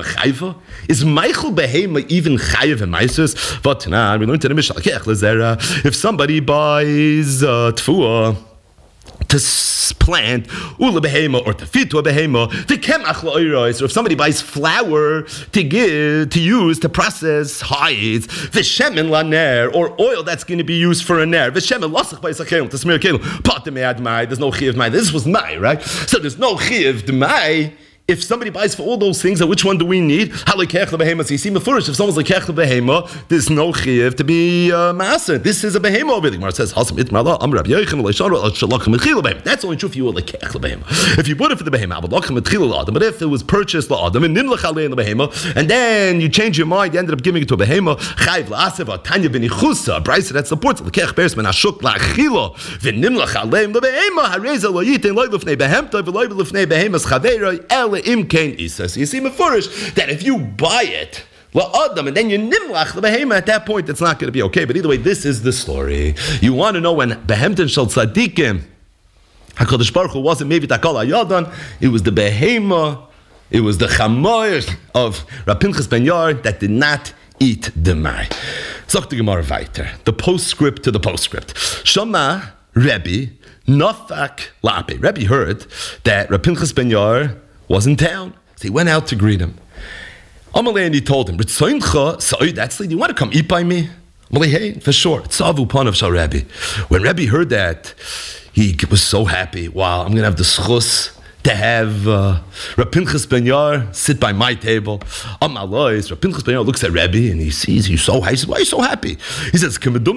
Is Michael Behema even Chayev and Maisas? But now we learned in the Mishnah, if somebody buys Tfuah, to plant ula behema or to feed to a behema, the kemach la'oros, or if somebody buys flour to use to process hides, v'shemen laner, or oil that's going to be used for a ner, v'shemen lasach b'yisakelim to smear kelim, patem me'ad mai. There's no chiv mai. This was mai, right? So there's no chiv mai. If somebody buys for all those things, which one do we need? Halekech lebehema. So you see, mefurish. If someone's lekech lebehema, there's no chiyuv to be maser. This is a behema over there. It says hasam itmala amrab yoichem leishanu shalachem etchil lebehema. That's only true if you were lekech lebehema. If you bought it for the behema, but lachem etchil la'adam. But if it was purchased la'adam and nimlach alein lebehema, and then you change your mind, you ended up giving it to a behema. Chayv la'asev atanya b'nichusa. A brayse that supports lekech bears men ashuk la'achilo v'nimlach alein lebehema hareza loyitin loy lufnei behemta v'loy lufnei behemas chaveira el. You see, mefurish that if you buy it la'adam and then you nimlach the behema, at that point it's not going to be okay. But either way, this is the story. You want to know when behemten shel tzadikim, HaKadosh Baruch Hu wasn't maybe takal ayadan. It was the behema, it was the chamoyer of Rav Pinchas ben Yair that did not eat the mai. Zok the Gemara weiter. The postscript to the postscript. Shama Rebbe nafak la'ape. Rebbe heard that Rav Pinchas ben Yair was in town, so he went out to greet him. Amalei, and he told him, do you want to come eat by me? Amalei, hey, for sure. Tzavu panav shal Rebbe. When Rebbe heard that, he was so happy. Wow, I'm going to have the schus to have Rav Pinchas ben Yair sit by my table. Amalei, Rav Pinchas ben Yair looks at Rebbe and he sees he's so happy. He says, why are you so happy? He says, you're acting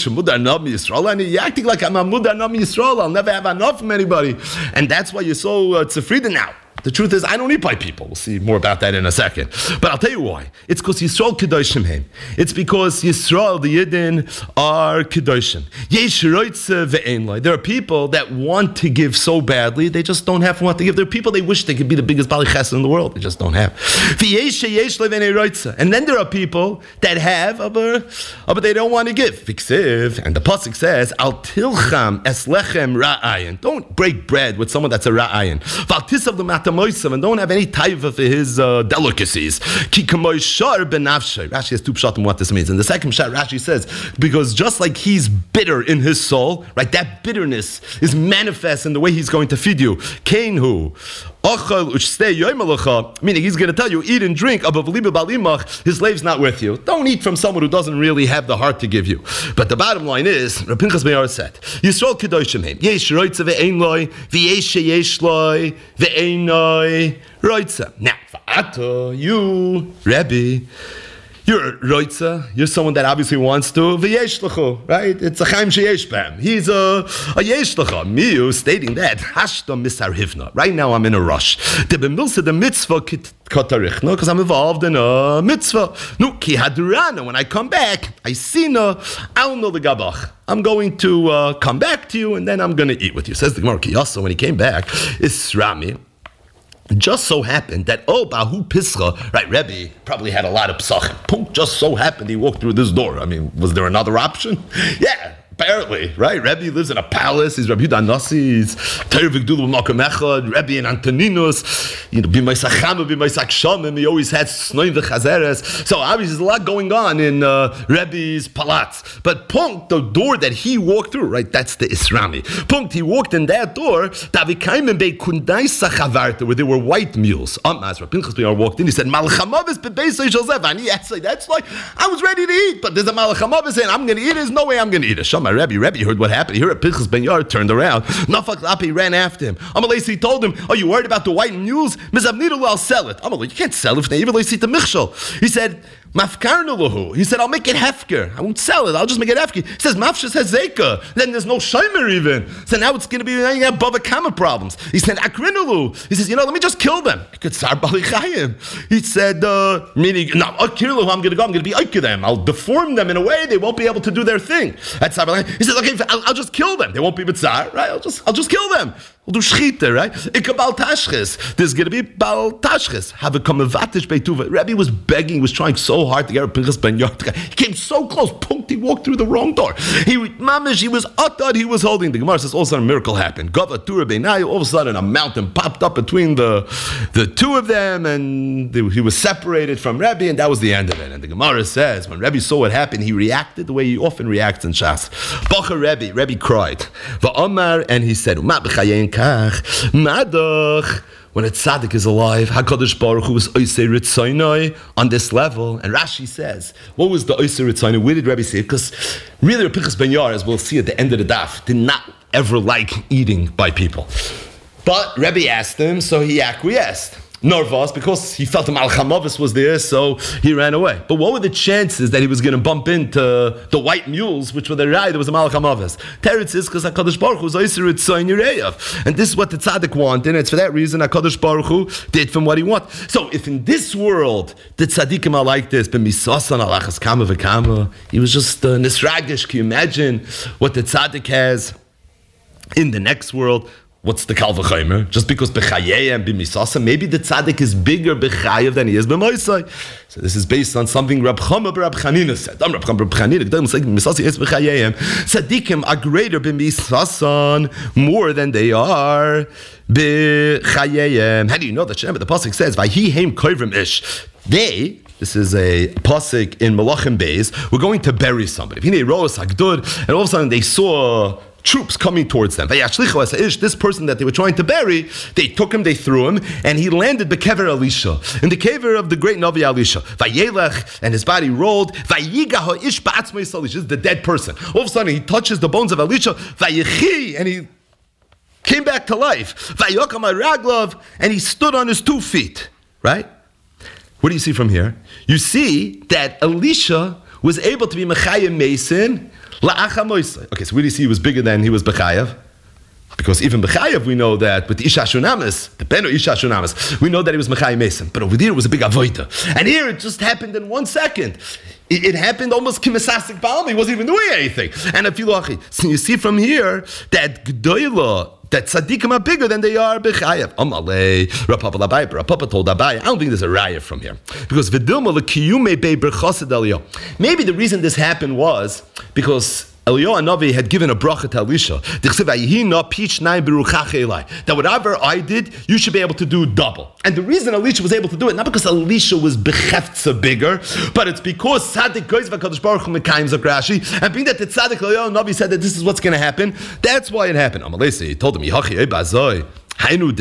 like I'm a mudar nami Yisrael. I'll never have enough from anybody. And that's why you're so tzufrida now. The truth is, I don't eat by people. We'll see more about that in a second. But I'll tell you why. It's because Yisrael Kedoshim Heim. It's because Yisrael, the Yidden, are Kedoshim. Yesh roitze ve'ein lo. There are people that want to give so badly, they just don't have what to give. There are people they wish they could be the biggest Bali Chesed in the world. They just don't have. And then there are people that have, but they don't want to give. And the pasuk says, Al tilcham es lechem ra'ayin. Don't break bread with someone that's a ra'ayin. Val tisav l'matam and don't have any taiva for his delicacies. Rashi has two pshat on what this means. And the second pshat, Rashi says, because just like he's bitter in his soul, right, that bitterness is manifest in the way he's going to feed you. Kainhu. Meaning he's going to tell you, eat and drink, his slave's not with you. Don't eat from someone who doesn't really have the heart to give you. But the bottom line is, Rav Pinchas ben Yair said, Yisrael kedoshim heim, yesh roitze ve'ein loi, v'yesh yesh loi, ve'ein loi roitze. Now, v'ato, you, Rebbe, you're a roitza. You're someone that obviously wants to. V'yesh l'chu, right? It's a chaim sheyesh b'hem. He's a yesh l'chu. Miyu stating that hashta misarhivna. Right now I'm in a rush. The b'milsa the mitzvah katarichna because I'm involved in a mitzvah. No ki hadurana. When I come back, I see no. I'll know the gabach. I'm going to come back to you and then I'm going to eat with you. Says the Gemara Kiyasa when he came back. Isrami. Just so happened that, Bahu Pischa, right, Rebbe probably had a lot of psachim. Just so happened he walked through this door. I mean, was there another option? Yeah. Apparently, right? Rebbe lives in a palace. He's Rabbi Yudan Nasi. He's Terevik Dulu Malcolm Echad. Rebbe and Antoninus. B'may Sachama, B'may Sachshamim. He always had Snoim v'chazeres. So obviously there's a lot going on in Rebbe's palats. But Punkt, the door that he walked through, right? That's the Isrami. Punkt, he walked in that door. Davikaim Bei Kundai Sachavarta, where there were white mules. As Rabbi Pinchas ben Yair walked in, he said, Malachamavis Bebeisay Joseph. And he had to say, that's like, I was ready to eat, but there's a Malachamavis and I'm going to eat it. There's no way I'm going to eat it. My Rebbe heard what happened. He heard Pinchas ben Yair turned around. Nafak Lapi ran after him. Amalei told him, "Are you worried about the white mules? Mizavnidu, I'll sell it." Amalei, you can't sell it. He said, Mafkarnalahu. He said, I'll make it hefker. I won't sell it. I'll just make it hefker. He says, Mafshas has zeka. Then there's no shomer even. So now it's going to be above a kama problems. He said, Akrinalu. He says, let me just kill them. I could sar balichayim. He said, meaning, no, Akirlu, I'm going to go. I'm going to be them. I'll deform them in a way they won't be able to do their thing. That's sar balichayim. right? He says, okay, I'll just kill them. They won't be B'tzar, right? I'll just kill them. We'll do shchita, right? Ika bal tashchis. There's going to be bal tashchis. Have a kamavatish beituva. Rabbi was begging, was trying so hard to get Pinchas ben Yair. He came so close. Punkt, he walked through the wrong door. He was utad, he was holding. The Gemara says, all of a sudden a miracle happened. Gava Tura Beinai, all of a sudden a mountain popped up between the two of them, and he was separated from Rabbi, and that was the end of it. And the Gemara says, when Rabbi saw what happened, he reacted the way he often reacts in Shas. Bacha Rabbi cried. Va'amar, and he said, Madach, when a tzaddik is alive, HaKadosh Baruch Hu was Oisei Ritzaynoi on this level. And Rashi says, what was the Oisei Ritzaynoi? Where did Rabbi say it? Because really, Pinchas ben Yair, as we'll see at the end of the daf, did not ever like eating by people. But Rabbi asked him, so he acquiesced. Nervous, because he felt the Malchamavis was there, so he ran away. But what were the chances that he was going to bump into the white mules, which were the Rai, there was a Malchamavis? Teretz is because HaKadosh Baruch Hu was Oisei Ritzayn Yireyav. And this is what the tzaddik wanted, and it's for that reason HaKadosh Baruch Hu did from what he wanted. So if in this world, the tzaddikim are like this, b'misasan alachas kama v'kama, he was just nisragish. Can you imagine what the tzaddik has in the next world? What's the Kal V'chomer? Just because B'chayei and B'misasa, maybe the tzaddik is bigger B'chayev than he is B'moisai. So this is based on something Rab Chama Rab Chanina said. Rab Chama Rab Chanina, G'dayim say B'misasa is B'chayei. Tzaddikim are greater B'misasan more than they are B'chayei. How do you know that? The pasuk says, "Vayhi heim koivrim ish." They. This is a pasuk in Malachim Beis. We're going to bury somebody. And all of a sudden they saw troops coming towards them. This person that they were trying to bury, they took him, they threw him, and he landed bekever Elisha, in the kever of the great Navi Elisha. Vayelech, and his body rolled. Vayiga ish ba'atzmei Elisha, is the dead person. All of a sudden, he touches the bones of Elisha. Vayechi, and he came back to life. Vayokam raglav, and he stood on his 2 feet. Right? What do you see from here? You see that Elisha was able to be Mechayim Mason. Okay, so where do you see he was bigger than he was Bechayev? Because even Bechayev, we know that with Isha Shunamis, the Beno Isha Shunamis, we know that he was Mechayim Mason. But over there, it was a big avoida. And here, it just happened in 1 second. It happened almost kimisastic Baal. He wasn't even doing anything. And if so you see from here that G'doyla, that tzaddikim are bigger than they are b'chayev. Amalei, Rapapa Labai, Rapapa told Abai. I don't think there's a raya from here. Because v'dilma l'kiyume bei berchosid Eliyahu. Maybe the reason this happened was because Eliyahu Hanavi had given a bracha to Elisha. That whatever I did, you should be able to do double. And the reason Elisha was able to do it, not because Elisha was bechefza bigger, but it's because Tzaddik Goiz v'Kadosh Baruch Hu Mekayim Zakrashi, and being that the Tzaddik Eliyahu Hanavi said that this is what's going to happen, that's why it happened. Amalei, he told him, Yihachi Eibazoi. He said,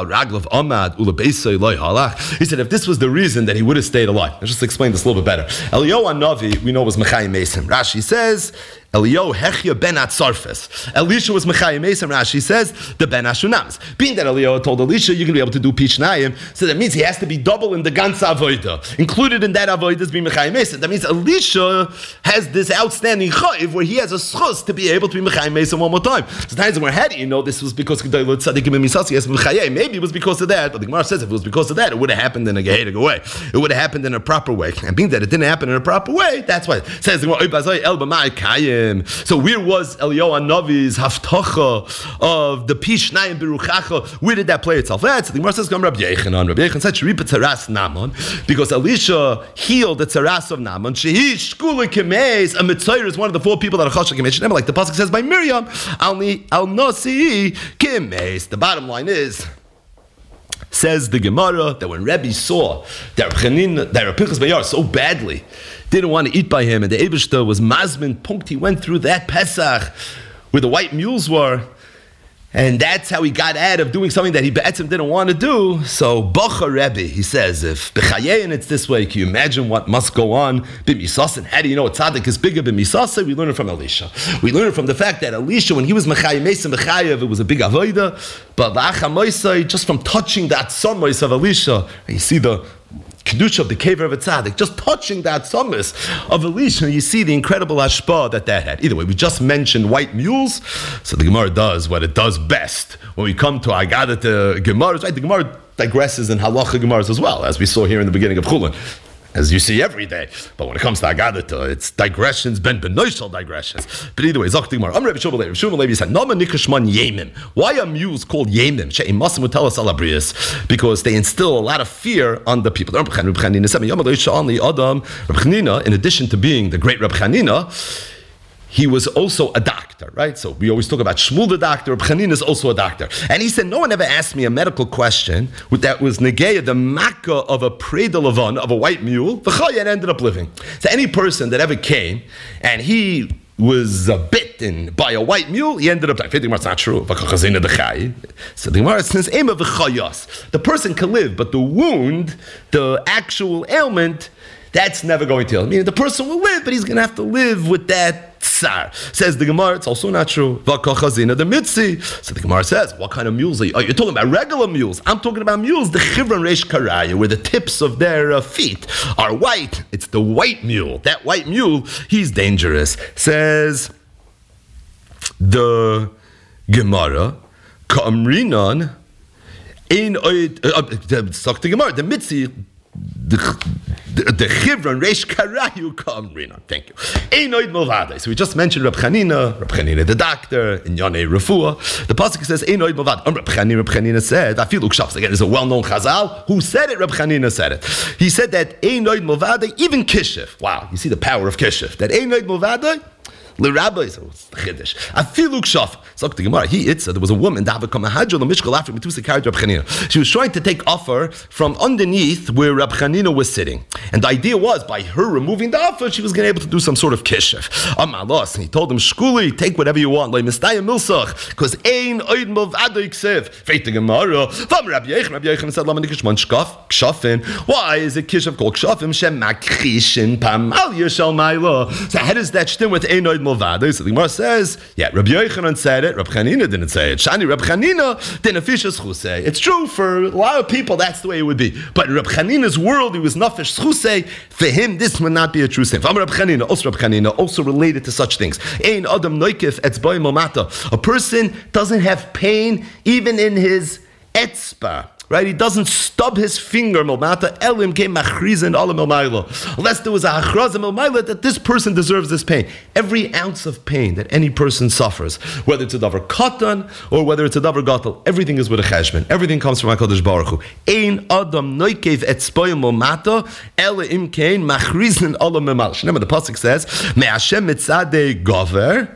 if this was the reason that he would have stayed alive. Let's just explain this a little bit better. Eliyahu Hanavi, we know, was Mechayim Mason. Rashi says, Eliyahu Hechya ben Atzarfes. Elisha was Mechayim Mason. Rashi says, the ben Ashunams. Being that Eliyahu told Elisha, you're going to be able to do Pishnayim, so that means he has to be double in the Gansa Avoida. Included in that Avoida is being Mechayim Mason. That means Elisha has this outstanding chayiv where he has a schus to be able to be Mechayim Mason one more time. Sometimes we're how do you know this was because maybe it was because of that, but the Gemara says if it was because of that, it would have happened in a Geherig way. It would have happened in a proper way. And being that it didn't happen in a proper way, that's why it says the Gemara, so where was Eliyahu Hanavi's haftacha of the Pishnayim Beruchacha? Where did that play itself? That's the Gemara says Rabbi Yechanan. Rabbi Yechanan said Shripa Tzaras Naaman, because Elisha healed the Tzaras of Naaman. Shehi Shkula Kemeis, a Mitzayir is one of the 4 people that are Chashak Kemeis. Like the pasuk says by Miriam, Al Nasi Kemeis. The bottom line is, says the Gemara, that when Rebbe saw that Pinchas ben Yair so badly didn't want to eat by him, and the Eibishter was Mazmin Punkt, he went through that Pesach where the white mules were, and that's how he got out of doing something that he Be'etzim didn't want to do. So Bacha Rebbe, he says, if B'chayein it's this way, can you imagine what must go on B'misasen? How do you know a tzaddik is bigger B'misasen? We learn it from Elisha. We learn it from the fact that Elisha, when he was Mechayim Mesim B'chayev, it was a big avoida, but L'acham Moisai, just from touching that sunmois of Elisha, you see the Kedusha of the Kever of a Tzaddik, just touching that summit of Elisha, you see the incredible hashpah that had. Either way, we just mentioned white mules, so the Gemara does what it does best. When we come to Agadat Gemaras, right? The Gemara digresses in halacha Gemaras as well, as we saw here in the beginning of Chulin. as you see every day. But when it comes to Agadata, it's digressions, ben benoishal digressions. But either way, Zok Tigmar. Rabbi Shmuel Levi. Shmuel Levi said, Nama Nikashman Yemim. Why are mules called Yemim? She'im Masim would tell us alabrius, because they instill a lot of fear on the people. Rabbi Chanina, in addition to being the great Rabbi Chanina, he was also a doctor, right? So we always talk about Shmuel the doctor. Reb Chanina is also a doctor. And he said, no one ever asked me a medical question that was negeya, the makkah of a preda levan, of a white mule, and ended up living. So any person that ever came and he was bitten by a white mule, he ended up dying. It's not true. So the Gemara says, the person can live, but the wound, the actual ailment, that's never going to heal. Meaning the person will live, but he's going to have to live with that tsar. Says the Gemara, it's also not true. The mitzi. So the Gemara says, what kind of mules are you? Oh, you're talking about regular mules. I'm talking about mules, the chivron reish karaya, where the tips of their feet are white. It's the white mule. That white mule, he's dangerous. Says the Gemara, ka'amrinan, ein oid, the Gemara, the mitzi, the chivron reish karayu kamrina. Thank you. Einoid milvade. So we just mentioned Reb Chanina the doctor in Yonei Refuah. The pasuk says Einoid milvade. Reb Chanina said, Afilu kshaf. Again, there's a well-known Chazal who said it. Reb Chanina said it. He said that Einoid milvade, even kishif. Wow, you see the power of kishif. That Einoid milvade. The rabbi said, "Chiddush." Afilu kshaf. So the Gemara, there was a woman that had come a hajj on the mishkal after mitusa carried Reb Chanina. She was trying to take offer from underneath where Reb Chanina was sitting, and the idea was by her removing the offer, she was going to be able to do some sort of kishuf. Amalos, and he told him, "Shkuli, take whatever you want, like mistaya milsach, because ein oid milvado iksev." Faith the Gemara. Rabbi Yechon said, "Lama nikishman kshafin." Why is it kishuf called kshafim? Shem makrishin pamal yishal ma'ila. So how does that stem with ein oid? So the Gemara says, yeah, Rabbi Yochanan said it, Rabbi Chanina didn't say it. Shani Rabbi Chanina didn't nefesh schusei. It's true for a lot of people, that's the way it would be. But in Rabbi Chanina's world, he was nefesh schusei. For him, this would not be a true sin. Rabbi Chanina also related to such things. Ein adam noikif etzboi momata. A person doesn't have pain even in his etzba. Right, he doesn't stub his finger. Unless there was a hachrazah milmaila that this person deserves this pain. Every ounce of pain that any person suffers, whether it's a davar katan or whether it's a davar gatal, everything is with a cheshbon. Everything comes from HaKadosh Baruch Hu. Ein adam noikev etzboyim milmata ela imkein machrizin olam mimal. Remember the pasuk says, "Me Hashem mitzadei gover."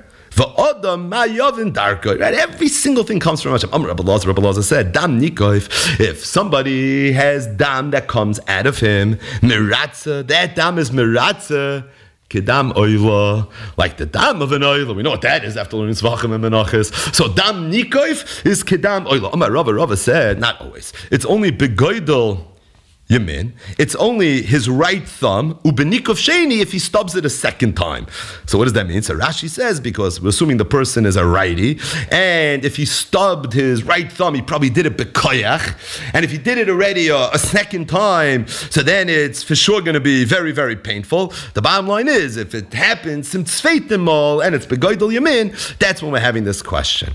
Right? Every single thing comes from Hashem. Rabbi Lazar said, Dam Nikoif, if somebody has dam that comes out of him, miratza, that dam is miratza, kedam oila, like the dam of an oila. We know what that is after learning Zvachim and Menachos. So dam Nikoif is kedam oila. Rava said, not always. It's only begoidel Yamin, it's only his right thumb, ubenikov sheni, if he stubs it a second time. So what does that mean? So Rashi says, because we're assuming the person is a righty, and if he stubbed his right thumb, he probably did it bekoyach, and if he did it already a second time, so then it's for sure going to be very, very painful. The bottom line is, if it happens, sim tzveitimol, and it's begoidel yamin, that's when we're having this question.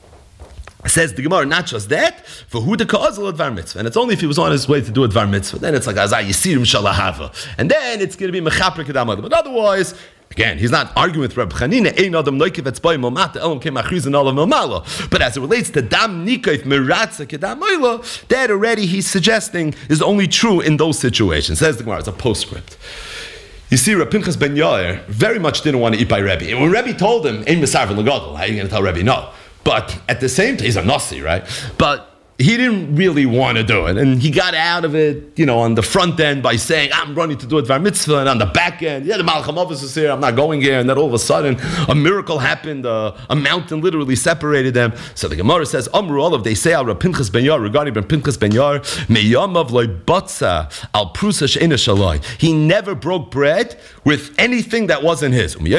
Says the Gemara, not just that, for who the ka'azal advar mitzvah, and it's only if he was on his way to do advar mitzvah, then it's like azay yisirim shalahava, and then it's going to be mechaper kedam adam. But otherwise, again, he's not arguing with Reb Chanina. Ein adam noikiv etzbay momata elam kem achrizin olav momala. But as it relates to dam nikaif miratza kedam oila, that already he's suggesting is only true in those situations. Says the Gemara, it's a postscript. You see, Reb Pinchas ben Yair very much didn't want to eat by Rebbe. And when Rebbe told him, ein mesarvin l'gadol, how are you going to tell Rebbe no? But at the same time, he's a Nasi, right? But he didn't really want to do it. And he got out of it, on the front end by saying, I'm running to do it, Dvar Mitzvah, and on the back end, the Malcham Avos is here, I'm not going here. And then all of a sudden, a miracle happened, a mountain literally separated them. So the Gemara says, Amru Olav, they say, Reb Pinchas ben Yair, regarding Reb Pinchas ben Yair, Meyamav loy batza al prusa she'ena shalai. He never broke bread with anything that wasn't his. And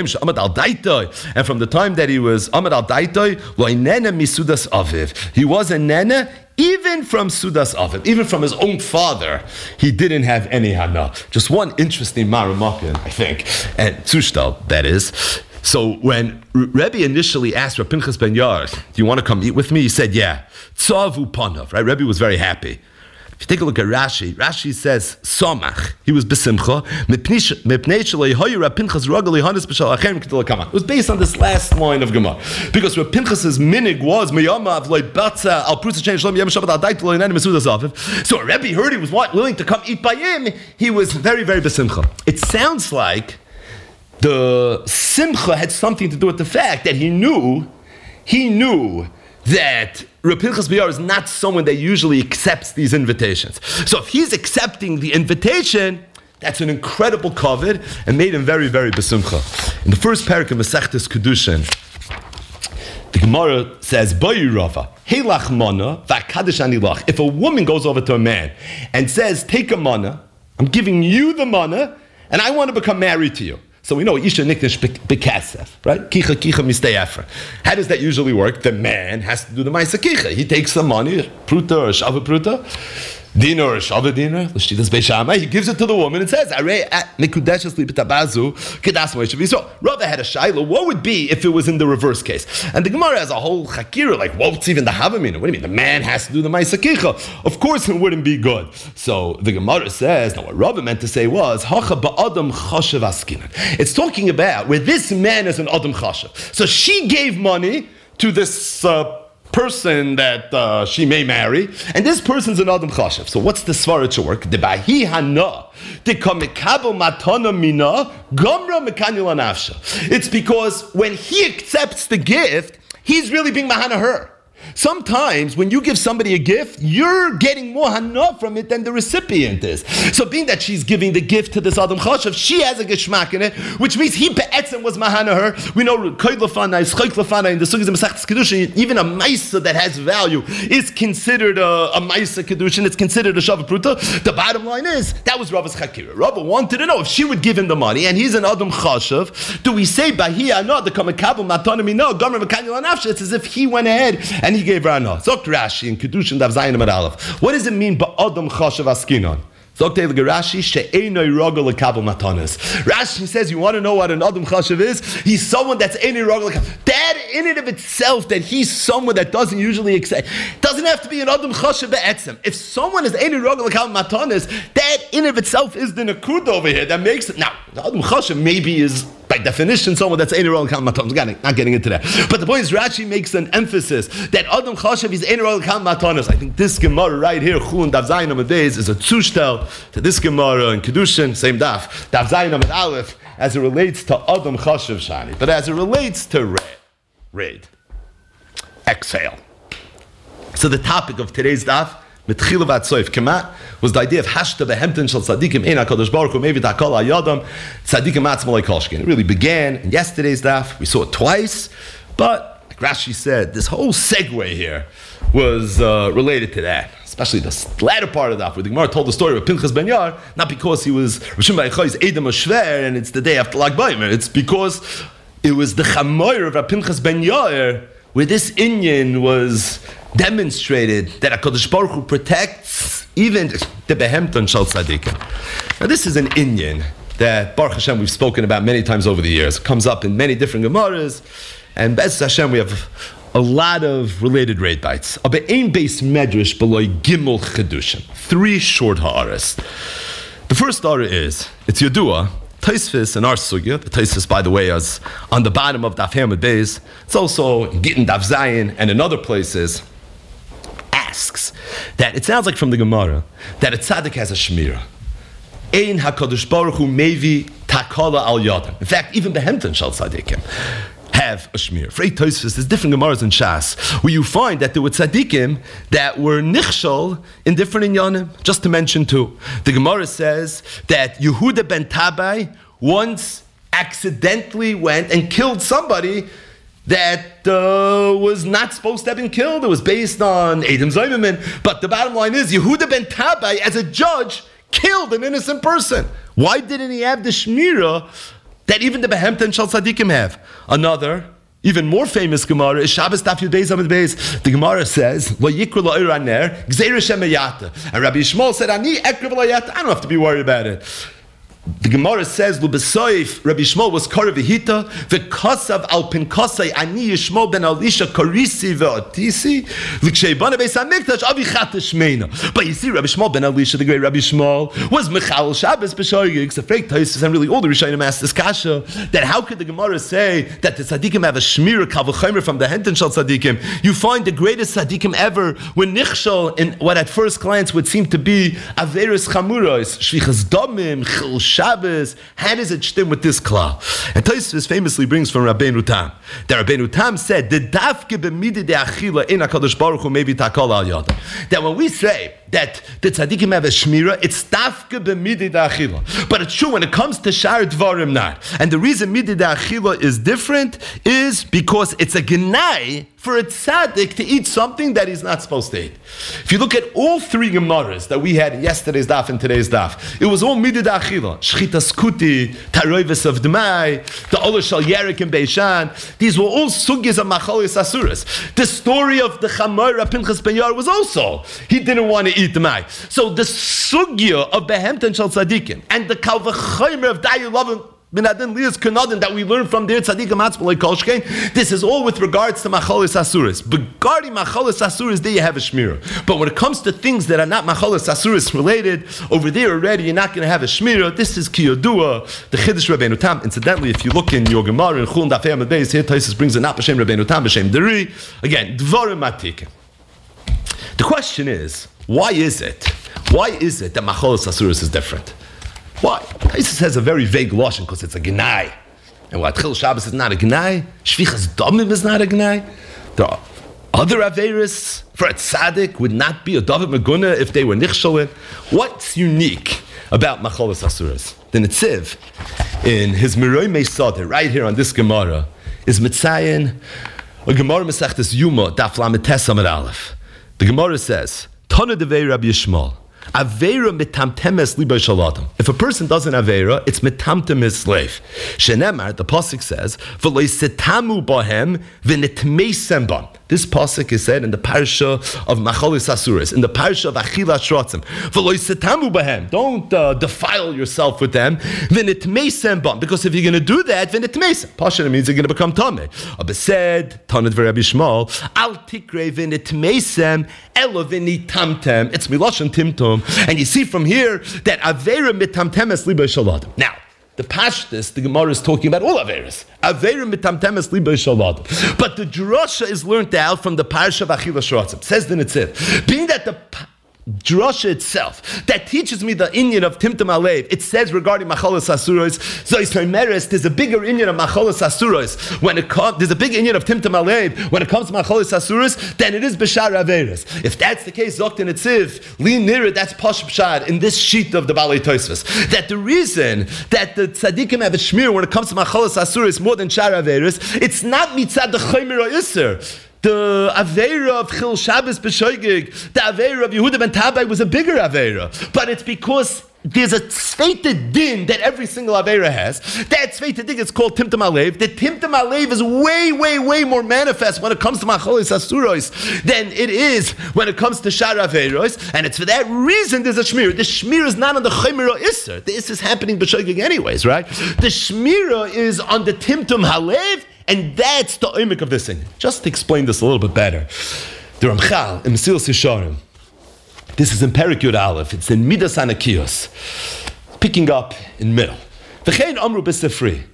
from the time that he was Amad al Daitoi, loy nene misudas aviv. He was a nene, even from Sudas Aviv, even from his own father, he didn't have any hana. Just one interesting maramakin, I think, and Tushtal, that is. So when Rebbe initially asked Reb Pinchas ben Yair, do you want to come eat with me? He said, yeah. Tzavu panav, right? Rebbe was very happy. you take a look at Rashi, Rashi says, Somach, he was besimcha, it was based on this last line of Gemara. Because Reb Pinchas's minig was, so Rebbe heard he was willing to come eat by him, he was very, very besimcha. It sounds like the simcha had something to do with the fact that he knew that Reb Pinchas B'Yair is not someone that usually accepts these invitations. So if he's accepting the invitation, that's an incredible kavod and made him very, very besimcha. In the first parak of Masechtas Kedushin, the Gemara says, Bayu Rava, Heilach mana v'akadosh ani lach. If a woman goes over to a man and says, take a mana, I'm giving you the mana, and I want to become married to you. So we know Isha Niknish Bekasef, right? Kicha Mistei Efra. How does that usually work? The man has to do the Maisa Kicha. He takes some money, Pruta or Shava Pruta, Dinar or Shava Dinar, L'shtitas Beishamai, he gives it to the woman and says, Arei at Mikudeshes Lipitabazu, Kedas Moishavi. So Rava had a Shaila. What would be if it was in the reverse case? And the Gemara has a whole Chakira, like, what's even the Havamina? What do you mean? The man has to do the Maisa Kicha. Of course it wouldn't be good. So the Gemara says, no, what Rava meant to say was, Hacha ba'adam chashav askinan. It's talking about where this man is an Adam chashav. So she gave money to this person that she may marry, and this person's an Adam Chashav. So what's the svarah work? The bahi hana, the kamikabel matana mina, gomra mekanil anafsha. It's because when he accepts the gift, he's really being mahana her. Sometimes when you give somebody a gift, you're getting more hana from it than the recipient is. So being that she's giving the gift to this Adam Chashav, she has a geschmack in it, which means he be'etzem was mahana her. We know koid lefana is choik lefana in the sugis of Masechtas Kedushin, even a maisa that has value is considered a maisa kedushin. It's considered a shava pruta. The bottom line is that was Rava's chakira. Rava wanted to know if she would give him the money and he's an Adam Chashav. Do we say bahi ana the kamekabel matana no gomer mekanil anafsha? It's as if he went ahead and he gave her anah. Zok Rashi in Kedushin Dav Zayin Amud Aleph. What does it mean ba'adam chashav askinon? Zok Teil Rashi she'enoi rogel lekabel matanas. Rashi says, you want to know what an adam chashav is? He's someone that's enoi rogel lekabel. That in and of itself, that he's someone that doesn't usually accept, doesn't have to be an adam chashav be'etzem. If someone is enoi rogel lekabel matanas, that in and of itself is the nakuda over here that makes it. Now, the adam chashav maybe is by definition someone that's enoi rogel lekabel matanas. Not getting into that. But the point is, Rashi makes an emphasis that adam chashav is enoi rogel lekabel matanas. I think this Gemara right here, Chulun Dav Zayin Amud Beis, is a tzushtel to this Gemara and Kedushin, same daf, Dav Zayin Amud Aleph, as it relates to Adam Chashav Shani, but as it relates to raid, exhale. So the topic of today's daf, Mitchila Vatsoif Kema, was the idea of Hashta Behemten Shal Tzadikim Ein HaKadosh Baruch Hu Mevi Takal HaYadam Tzadikim Atzmo Kolshkin. It really began in yesterday's daf. We saw it twice, but like Rashi said, this whole segue here was related to that. Especially the latter part of that, where the Gemara told the story of Pinchas Ben Yair, not because he was Rishon B'Echai's Edom Shver and it's the day after Lag Baimer. It's because it was the Chamoyer of Pinchas Ben Yair, where this inyan was demonstrated that HaKadosh Baruch Hu protects even the Behemton Shal Tzadikim. Now this is an inyan that Baruch Hashem we've spoken about many times over the years. It comes up in many different Gemaras, and Be'ez Hashem we have a lot of related raid bites. A be'ein beis medrash beloy gimel chedushim. 3 short ha'aras. The first ha'ara is, it's Yadua, Taisvis and our sugya. The Taisvis, by the way, is on the bottom of Daf Hamad Beis. It's also in Gittin Daf Zayin and in other places. Asks that it sounds like from the Gemara that a tzaddik has a shmira. Ein HaKadosh Baruch Hu mevi takala al yadam. In fact, even behemten shal tzaddikim have a shmir. For eight Tosfos, there's different Gemaras in Shas where you find that there were tzaddikim that were nichshol in different inyanim. Just to mention 2. The Gemara says that Yehuda ben Tabai once accidentally went and killed somebody that was not supposed to have been killed. It was based on Edom Zaymamin. But the bottom line is, Yehuda ben Tabai, as a judge, killed an innocent person. Why didn't he have the shmira that even the Behemta and Shal Tzadikim have? Another, even more famous Gemara is Shabbos Daf Yud Beis Amud Beis. The Gemara says, "Lo yikra la'or haner, gzeira shem hayata." And Rabbi Yishmael said, "Ani ekriv la'yata." I don't have to be worried about it. The Gemara says, "Lubesoif Rabbi Shmuel was Kara v'hita v'kasav al pinkasei ani Yishmael ben Elisha karisi ve'atisi l'kshei bana beis hamikdash avi chata shmeina." But you see, Rabbi Shmuel ben Elisha, the great Rabbi Shmuel, was Michal Shabbos b'shoyig. So Freik Taisus and really all the Rishonim asked this kasha that how could the Gemara say that the tzaddikim have a shmira kal v'chomer from the henten shel tzaddikim? You find the greatest tzaddikim ever when nichshel in what at first glance would seem to be averis chamuros, shvichas damim, chil Shabbos. How does it stem with this klal? And Tosfos famously brings from Rabbeinu Tam that Rabbeinu Tam said the dafke b'midi de achila in Hakadosh Baruch Hu maybe takol al yada. That when we say that the tzaddikim have a shmira, it's dafke b'midi de achila. But it's true when it comes to shar dvarim not. And the reason midi de achila is different is because it's a genai for a tzaddik to eat something that he's not supposed to eat. If you look at all three Gemaras that we had in yesterday's daf and today's daf, it was all midid achila, shchita skuti, taroivis of demai, the olah shal yerik and beishan. These were all sugyas of machalis asuras. The story of the Chamor Pinchas ben Yair was also, he didn't want to eat demai. So the sugya of behemten shal tzaddikim and the kal v'chomer of dayulavim Binadin Lias Kanadin that we learn from there Tzaddikim Atzmalei Kolshkein. This is all with regards to Machalis Asuris. Regarding Machalis Asuris, there you have a shmira. But when it comes to things that are not Machalis Asuris related, over there already you're not going to have a shmira. This is Kiyodua, the Chiddush Rabbeinu Tam. Incidentally, if you look in your Gemara in Chulin Daf Yamad Beis, here Tosfos brings a not b'shem Rabbeinu Tam b'shem Deri. Again, Dvarim Matikim. The question is, why is it that Machalis Asuris is different? Why? Tosfos has a very vague lashon because it's a genai. And what Chil Shabbos is not a genai, Shvichas Damim is not a genai. There are other Averis for a tzaddik would not be a David Meguna if they were nichshalin. What's unique about Machalas Asuras? The Netziv, in his Miroi Meisada, right here on this Gemara, is Mitzayin, a Gemara Mesechtes Yuma, Daf Lamed Tes Amud Aleph. The Gemara says, Tana Devei Rabbi Yishmael, Aveira mitamtemes liba shaladam. If a person does an Aveira, it's mitamtem his slave. Shenemar, the pasuk says, v'lo setamu bahem v'nitmeisem bam. This pasuk is said in the parsha of Machalis Asuris, in the parsha of Achila Shrotzim. V'lo setamu bahem. Don't defile yourself with them. V'nitmeisem bam. Because if you're going to do that, v'nitmeisem. Pasha means you're going to become tameh. Abba said, Tanat v'Rabbi Yishmael, al tikrei v'nitmeisem elo v'nitamtem. It's milashon timtum. And you see from here that Aveira mitamtemes liba shaladim. Now, the Pashtus, the Gemara is talking about all Aveiras. Aveira mitamtemes liba shaladim. But the drasha is learned out from the Parsha of Achila Shrotzim. Says the Netziv, being that the drasha itself that teaches me the inyan of Timtum Alev, it says regarding Machalas Asuros, Zois there's a bigger inyan of Machalas Asuros when it comes. There's a big inyan of Timtum Alev when it comes to Machalas Asuros than it is B'Shar Averis. If that's the case, Zoktin Etziv, Li Nira, that's Posh B'Shar in this sheet of the Balei Tosfos. That the reason that the tzaddikim have a shmir when it comes to Machalas Asuros more than Shar Averis, it's not mitzad the Chomer or Isser. The Aveira of Chil Shabbos B'Shoigig, the Aveira of Yehuda ben Tabai was a bigger Aveira. But it's because there's a tzveita din that every single Aveira has. That tzveita din is called Timtum Alev. The Timtum Alev is way more manifest when it comes to Machalis Asuros than it is when it comes to Shar Aveiros. And it's for that reason there's a Shmir. The Shmir is not on the Chomer or Isser. The Isser is happening B'Shoigig anyways, right? The Shmira is on the Timtum Halev. And that's the oimik of this thing. Just to explain this a little bit better, the Ramchal in Mesilas Yesharim, this is in Perek Yud Aleph, it's in Midas Anakiyos, picking up in middle. V'chein amru b'sefri,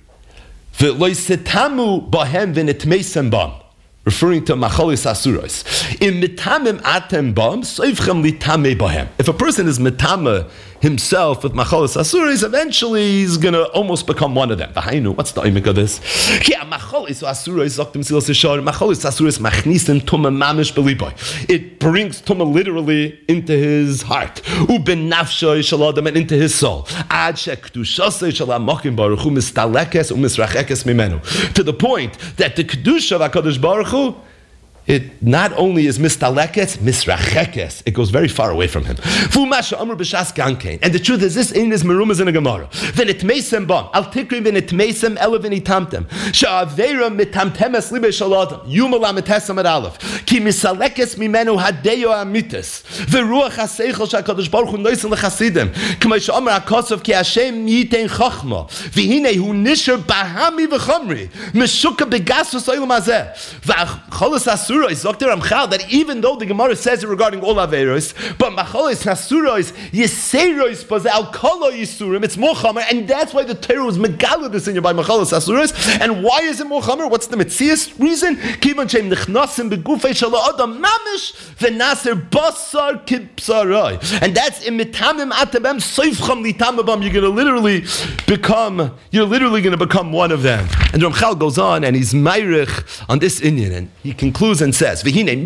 v'lo setamu bahem v'nitmeisem bam, referring to Machalis Asuros. In mitamim atem bam, soivchem litame bahem. If a person is mitame himself with Machalis Asuros, eventually he's going to almost become one of them. What's the oimik of this? Machalis Asuros, Machalis Asuros machnisim tuma mamish beliboy. It brings tuma literally into his heart. Uben nafshoy shaladam, and into his soul. Ad shekdushasei shalamokim baruch hu mistalekes umisrachekes mimenu. To the point that the kedusha of HaKadosh Baruch Hu, it not only is mistalekes, misrachekes. It goes very far away from him. And the truth is, this ain't as merumas in a Gemara. Then it meisem bam. Al tikrim then it meisem elevin itamtem. Sha'avera mitamtemes libe shaladam. Yumala mitesam at aleph. Ki misalekes mimenu hadeyo amitis. Veruach haseichel shakadosh baruch hu noisen lechasidim. K'may she'amar hakosov ki Hashem yitein chachma. V'hinei hu nisher bahami v'chomri. Meshuka begasus oilam hazeh. V'cholos asura is Dr. Ramchal that even though the Gemara says it regarding all averos, but macholos asuros yeseros but al kolo yisurim, it's more chamer, and that's why the Torah was megala this in your by macholos asuros. And why is it more chamer? What's the mitzias reason? Kivan shem nichnasim begufei shala adam mamish v'naser basar kibsarai, and that's in mitamim atabem soifcham litamabam. You're literally going to become one of them. And Ramchal goes on and he's meirich on this inyan, and he concludes and says, anyone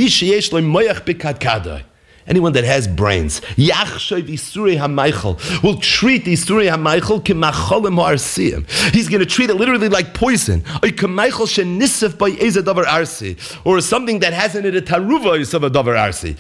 that has brains will treat Isurei HaMeichel k'macholim ha'arsiim. He's going to treat it literally like poison, or something that has in it a taruva of a davar arsi.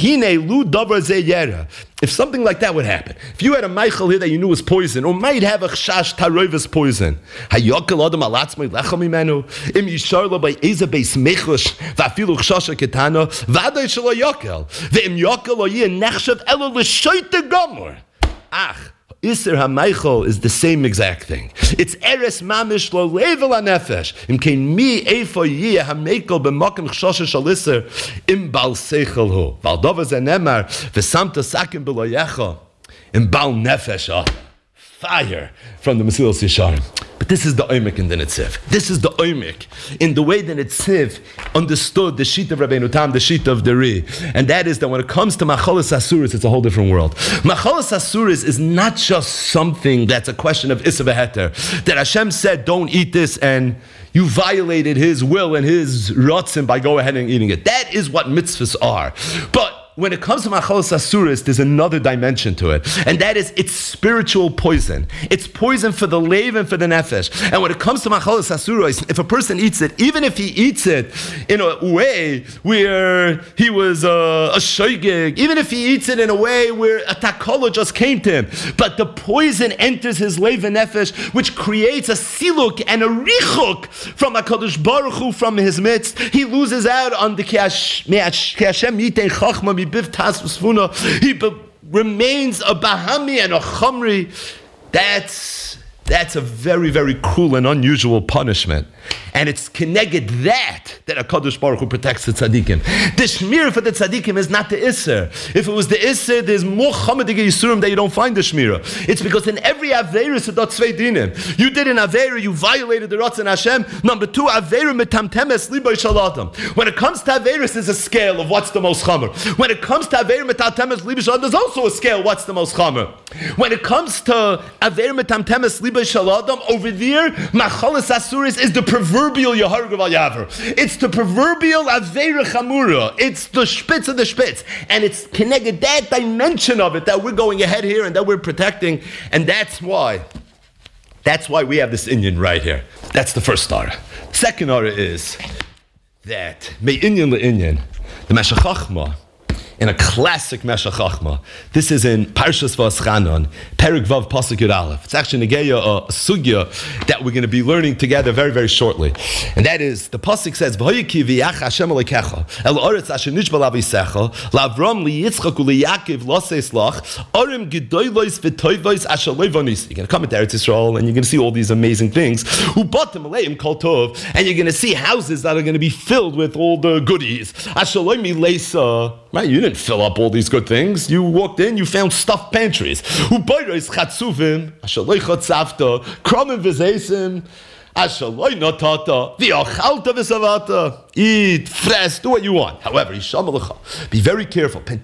If something like that would happen, if you had a Michael here that you knew was poison, or might have a chash taroivas poison, hayokel adam alatzmei lechem imenu im yisharlo by eza beis mechush va'afilu chashasha ketana v'aday shelo yokel ve'im yokel lo yeh nechshav elo l'shoyte gomor. Ach, Isser HaMeichel is the same exact thing. It's Eres Mamish Lo Level HaNefesh. Im kein mi Eifo Yeh HaMeichel B'mokim Chshoshe Shal Isser Im Bal Seichel Hu. Val Dova Ze Nemar V'samta Sakim B'lo Yecha Im Bal Nefesh. Fire from the Mesilas Yesharim. But this is the oimik in the Netziv. This is the oimik in the way that Netziv understood the sheet of Rabbeinu Tam, the sheet of the Ri. And that is that when it comes to Macholas Asuris, it's a whole different world. Macholas Asuris is not just something that's a question of Issa V'Heter, that Hashem said, don't eat this, and you violated His will and His rotzim by go ahead and eating it. That is what mitzvahs are. But when it comes to Macholas Asuris, there's another dimension to it. And that is, it's spiritual poison. It's poison for the leiv and for the nefesh. And when it comes to Macholas Asuris, if a person eats it, even if he eats it in a way where he was a shoygig, even if he eats it in a way where a takala just came to him, but the poison enters his leiv and nefesh, which creates a siluk and a richuk from HaKadosh Baruch Hu, from his midst, he loses out on the Ki Hashem yitein chachma he remains a bahami and a chamri. That's a very, very cruel and unusual punishment. And it's keneged that HaKadosh Baruch Hu protects the tzaddikim. The shmira for the tzaddikim is not the isser. If it was the isser, there's more chamadige yisurim that you don't find the shmira. It's because in every aveira it's got tzvei dinim. You did an aveira, you violated the Ratzon Hashem. Number two, aveira metamtemes liboy shalatam. When it comes to aveiras, there's a scale of what's the most chamer. When it comes to aveira metamtemes liboy shalatam, there's also a scale what's the most chamer. When it comes to aveira metamtemes liboy shalatam, over there, macholas asuris is the proverbial Yahargav al Yaver. It's the proverbial Aveira Chamura. It's the spitz of the spitz. And it's connected that dimension of it that we're going ahead here and that we're protecting. And that's why we have this Inyan right here. That's the first star. Second order is that Me Inyan LeInyan, the Meshech Chochmah, in a classic Meshech Chochmah. This is in Parshas V'Aschanon, Perek Vav Pasuk Yud Aleph. It's actually a sugya that we're going to be learning together very, very shortly. And that is, the Pasuk says, V'hoyiki v'yach Hashem alekecha, el oretz asher nishbal avisecha, l'Avram li'yitzchak u'li'yakiv l'seis lach, orim gedoylois v'toyvois asher loivonis. You're going to come into Eretz Yisrael and you're going to see all these amazing things. U'batim aleim kol tov, and you're going to see houses that are going to be filled with all the goodies. Asher loimi leisa. Right, you didn't fill up all these good things. You walked in, you found stuffed pantries. Ubayros chatzuvim, ashaloi chatzavta, kromim v'zeisim, ashaloi notata, v'yachalta v'savata. Eat, fresh, do what you want. However, be very careful. You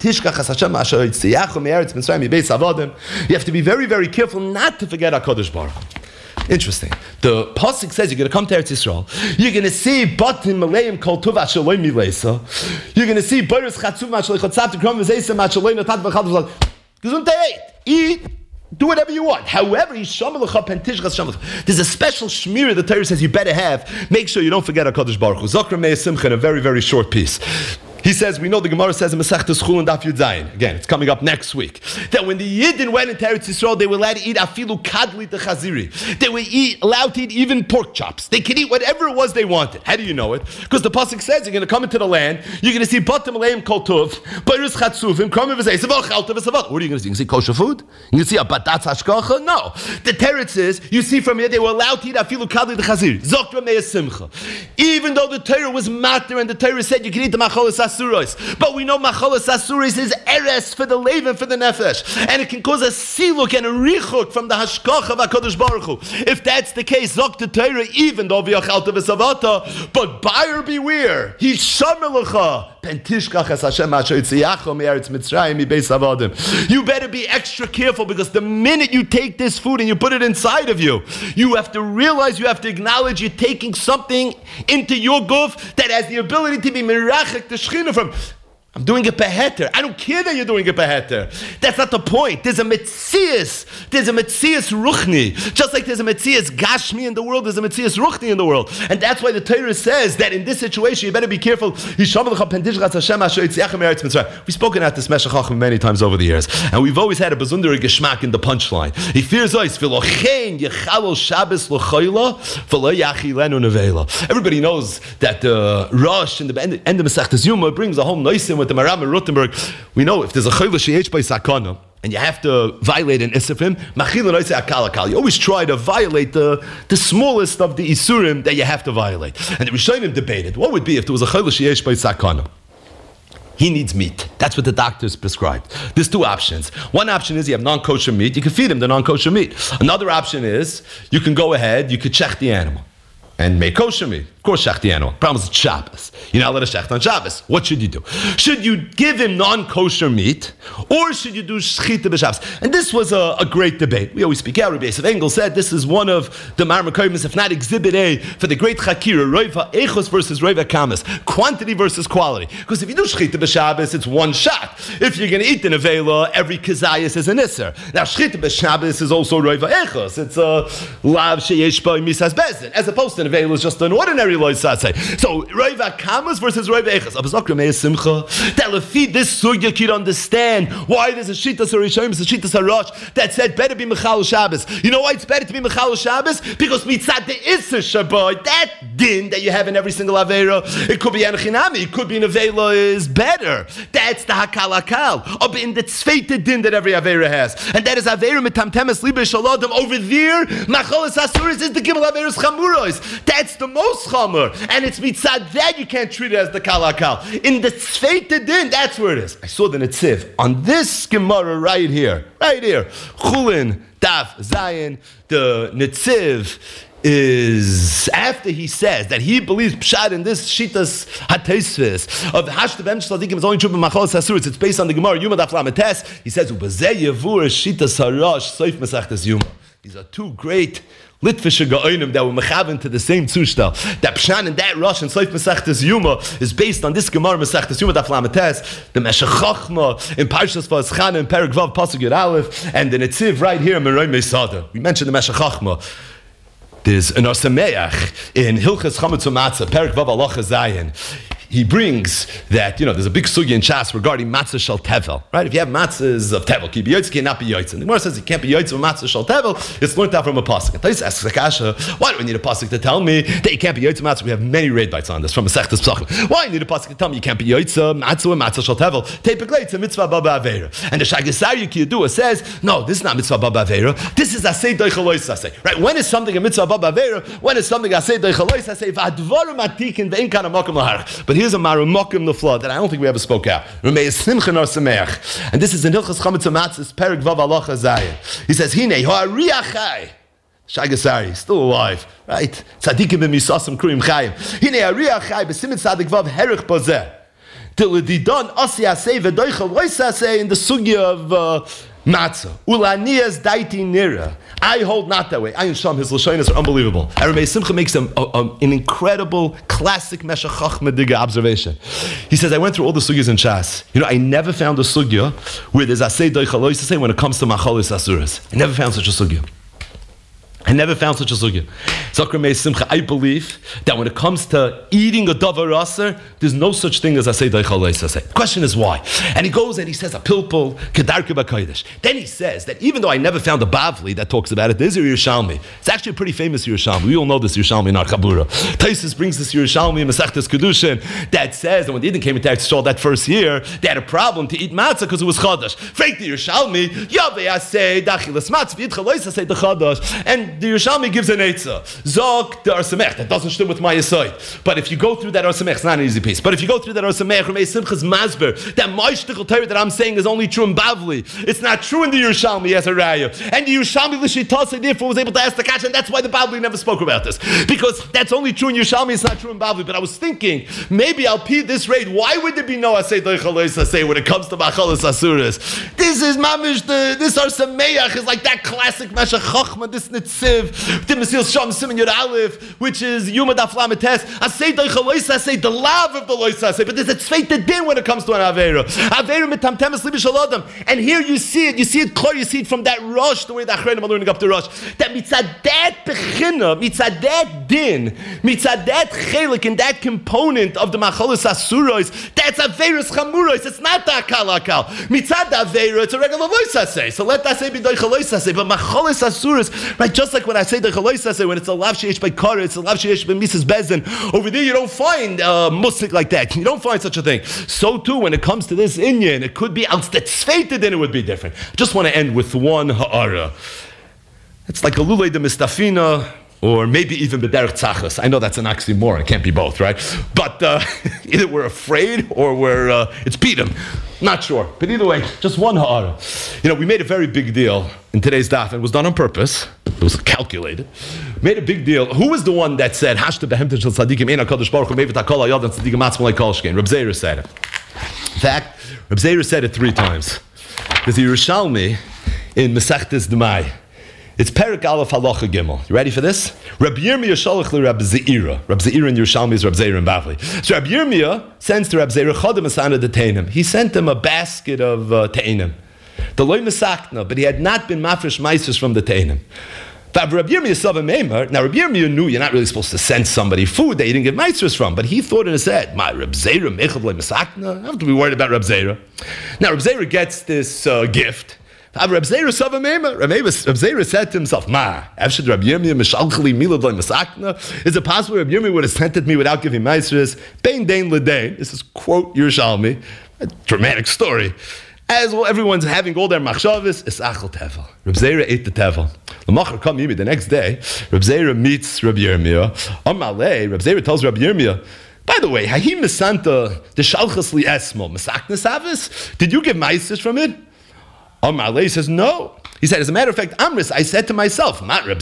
have to be very, very careful not to forget HaKadosh Baruch Hu. Interesting. The pasuk says you're going to come to Eretz Yisrael. You're going to see batim maleim kol tuv ashaloi milesa. You're going to see boros chatzum ashaloi chatzav to krom v'zeisem ashaloi notat v'chad v'chad. Gesundheit. Eat. Do whatever you want. However, there's a special shmira the Torah says you better have. Make sure you don't forget HaKadosh Baruch Hu. Zokra Meir Simcha in a very, very short piece. He says, we know the Gemara says in Masechtas Chulin Daf Yud Zayin. Again, it's coming up next week. That when the Yidden went into Eretz Yisrael, they were allowed to eat afilu kadli the chaziri. They were allowed to eat even pork chops. They could eat whatever it was they wanted. How do you know it? Because the pasuk says you're going to come into the land, you're going to see batim aleim kol tov, beiris chatzuvim, kramim v'zeisav, chalta v'savat. What are you going to see? You can see kosher food? You can see a batatz hashkacha? No. The teretz is, you see from here, they were allowed to eat afilu kadli the chaziri. Zokra me'es simcha. Even though the Torah was matter and the Torah said you can eat the macholas asuros. But we know macholas asuros is eres for the lev and for the nefesh. And it can cause a siluk and a richuk from the hashkach of HaKadosh Baruch Hu. If that's the case, zok the Torah, even though v'yachalta v'savata, but buyer beware. He's shamelacha. You better be extra careful because the minute you take this food and you put it inside of you, you have to realize, you have to acknowledge you're taking something into your guf that has the ability to be mirachik the shechina from. I'm doing it beheter. I don't care that you're doing it beheter. That's not the point. There's a metzias. There's a metzias ruchni. Just like there's a metzias gashmi in the world, there's a metzias ruchni in the world. And that's why the Torah says that in this situation, you better be careful. We've spoken at this Meshech Chacham many times over the years. And we've always had a bezundere geschmack in the punchline. He fears us. Everybody knows that the Rosh in the end of Masechtas Yuma brings a whole noisim with the Maram and Rothenberg. We know if there's a chayla sheyesh by sakana and you have to violate an isafim, you always try to violate the smallest of the isurim that you have to violate. And the Rishonim debated what would be if there was a chayla sheyesh by sakana. He needs meat. That's what the doctors prescribed. There's two options. One option is you have non-kosher meat. You can feed him the non-kosher meat. Another option is you can go ahead, you could check the animal and make kosher meat. Of course, shech the animal. Problem is it's Shabbos. You're not allowed to shech on Shabbos. What should you do? Should you give him non-kosher meat, or should you do shechita b'Shabbos? And this was a great debate. We always speak out. Rabbi Yosef Engel said this is one of the Marmakoyim, if not Exhibit A, for the great Chakira, Roiva Echos versus Roiva Kamas, quantity versus quality. Because if you do shechita b'Shabbos, it's one shot. If you're going to eat the nevela, every kazayas is an isser. Now shechita b'Shabbos is also Roiva Echos. It's a lav sheyesh by misas bezin, as opposed to nevela is just an ordinary. So Roiva Kamas versus Roiva Echas. Abazokra Meir Simcha. That lefi this sugya could understand why there's a Shitas HaRishayim, a Shitas HaRosh that said better be Mechal Shabbos. You know why it's better to be Mechal Shabbos? Because mitzad the Isser Shabbat, that din that you have in every single Aveira, it could be Anachinami, it could be Nevela is better. That's the Hakal Hakal. Or in the Tzveite din that every Aveira has. And that is Aveira Metamtemes Liber Shaladim. Over there, Macholas Asuris is the Gimel Aveiros Chamuros. That's the most Cham. And it's mitzad that you can't treat it as the kalakal. In the tzveite din, that's where it is. I saw the Netziv on this Gemara right here, Chulin Daf Zayin. The Netziv is after he says that he believes pshat in this shitas hatesvis of hashtav emshadikim is only true b'macholas hasuritz. It's based on the Gemara Yuma Daf Lametes. He says ubezeh yevur shitas harash soif mesachtes Yuma. These are two great Litvische Ga'onim that were mechaven to the same Zustal. That Pshan and that Rosh and Soif Mesechtes Yuma is based on this Gemara Mesechtes Yuma Daf Lametes, the Meshech Chochma in Parshas Va'eschana in Perek Vav Pasuk Yud Aleph, and the Netziv right here in Meroi Mesada. We mentioned the Meshech Chochma. There's an Osameach in Hilchas Chametz U'Matzah, Perek Vav Halacha Zayin. He brings that, there's a big sugya in Shas regarding matzah shel tevel, right? If you have matzahs of tevel, ki b'yoytz cannot be yoytz. And the Gemara says you can't be yoytz with matzah shel tevel. It's learned out from a pasuk. And Tais asks Akasha, why do we need a pasuk to tell me that you can't be yoytz with matzah? We have many red bites on this from a Masechtas Pesachim. Why do you need a pasuk to tell me you can't be yoytz matzah with matzah shel tevel? Teipik it's a mitzvah baba aveira. And the Shagasari Kiyadua says, no, this is not mitzvah baba aveira. This is asay doichalois asay. Right? When is something a mitzvah baba aveira? When is something asay doichalois asay? V'advarim atikin ve'in kana makom laharach. But here's a marum the flood that I don't think we ever spoke out. And this is in Hilchas Chametz U'Matzah, Perek Vav Halacha Zayin. He says, Hinei ha'ariachai. Shagasari, still alive, right? Tzadikim b'misasim kruim chayim. Hinei ha'ariachai b'simin tzadik vav herich bozeh. Till didon asi asay v'doichel lois asay in the sugya of matzah. Ulaniyas daiti nira. I hold not that way. Ayin Sham, his Lashonis are unbelievable. Aramei Simcha makes an incredible, classic Meshech Chachma Diga observation. He says, I went through all the sugyas in Shas. I never found a sugya where there's Asay Doichalois to say when it comes to Machalis Asuras. I never found such a sugya. I believe that when it comes to eating a davar aser, there's no such thing as asay daichal leisasay. The question is why? And he goes and he says a pilpul kedarke b'kodesh. Then he says that even though I never found a Bavli that talks about it, there's a Yerushalmi. It's actually a pretty famous Yerushalmi. We all know this Yerushalmi in our Chabura. Taisus brings this Yerushalmi in Masechtas Kedushin that says that when the Yidden came into Eretz Yisrael that first year, they had a problem to eat matzah because it was chadash. Frank the Yerushalmi, Yavei asay dachilas matzah v'yitchal leisasay the chadash. And the Yerushalmi gives an eitzah. Zog the Arsamech. That doesn't stem with my aside. But if you go through that Arsamech, it's not an easy piece. But if you go through that Arsamech, Ramei Simcha's Masber, that my shtickle Torah that I'm saying is only true in Bavli. It's not true in the Yerushalmi as a raya. And the Yerushalmi L'shitase therefore was able to ask the catch, and that's why the Bavli never spoke about this. Because that's only true in Yerushalmi, it's not true in Bavli. But I was thinking, maybe I'll pee this rate. Why would there be no Asay Doichalois Asay when it comes to Machalas Asuras? This is Mamish, this Arsameach is like that classic Meshech Chachma, this Nitziv, the Mesil Sham Simen Yud Aleph, which is Yuma Daf Lamed Tes. Asay Doichalois Asay, the love of the Lois Asay. But there's a tzveit din when it comes to an Aveira. Aveira mitamtemes libi shalodam. And here you see it clear, you see it from that rush, the way that Achreinim are learning up the rush. That mitzad that bechina, mitzad that din, mitzad that chelik, and that component of the Machalas Asuros, that's Aveiras Chamuros. It's not the Akal Akal. Mitzad Aveira, it's a regular Lois Asay. So let that say be Doichalois Asay. But Machalas Asuros, right, just like when I say Doichalois Asay, when it's a lav sheish by Kara, it's a lav sheish by Mrs. Bezin. Over there you don't find musik like that. You don't find such a thing. So too, when it comes to this inyan, it could be else that tzveita, then it would be different. I just want to end with one ha'ara. It's like a lulei de mistafina, or maybe even b'derech tzachas. I know that's an oxymoron. It can't be both, right? But either we're afraid or we're it's pidum. Not sure. But either way, just one ha'ara. We made a very big deal in today's daf, and it was done on purpose. It was calculated. Made a big deal. Who was the one that said, Hashta behemten shel tzadikim ein HaKadosh Baruch Hu mevet hakol hayad and tzadikim atzmon like kol shkein? Reb Zeira said it. In fact, Reb Zeira said it 3 times. There's a Yerushalmi in Masechtas Demai. It's Perik Aleph Halacha Gimel. You ready for this? Rabbi Yirmiyah shalach le Rabbi Zeira. Rabbi Zeira in Yerushalmi is Rabbi Zeira in Bavli. So Rabbi Yirmiyah sends to Rabbi Zeira Chodem Asana de Teinim. He sent him a basket of Teinim. The loy mesakna, but he had not been mafresh meisus from the Teinim. Now Rabbi Yirmiyah knew you're not really supposed to send somebody food that you didn't give meisus from, but he thought in his head, my Rabbi Zeira mechad loy mesakna? I don't have to be worried about Rabbi Zeira. Now Rabbi Zeira gets this gift. Rabbi Zeira said to himself, is it possible Rabbi Yirmiyah would have sent it to me without giving meisus? Bein dein ledein. This is quote Yerushalmi. A dramatic story. As well, everyone's having all their machshavas, it's achel tevel. Reb Zeira ate the tevel. The next day, Reb Zeira meets Reb Yirmiyah. Amalei, Reb Zeira tells Reb Yirmiyah, by the way, Hahim Mesanta, the Shalchas Li Esmo, Mesaknes Avis, did you give meisus from it? Amalei says, no. He said, as a matter of fact, Amris, I said to myself, why would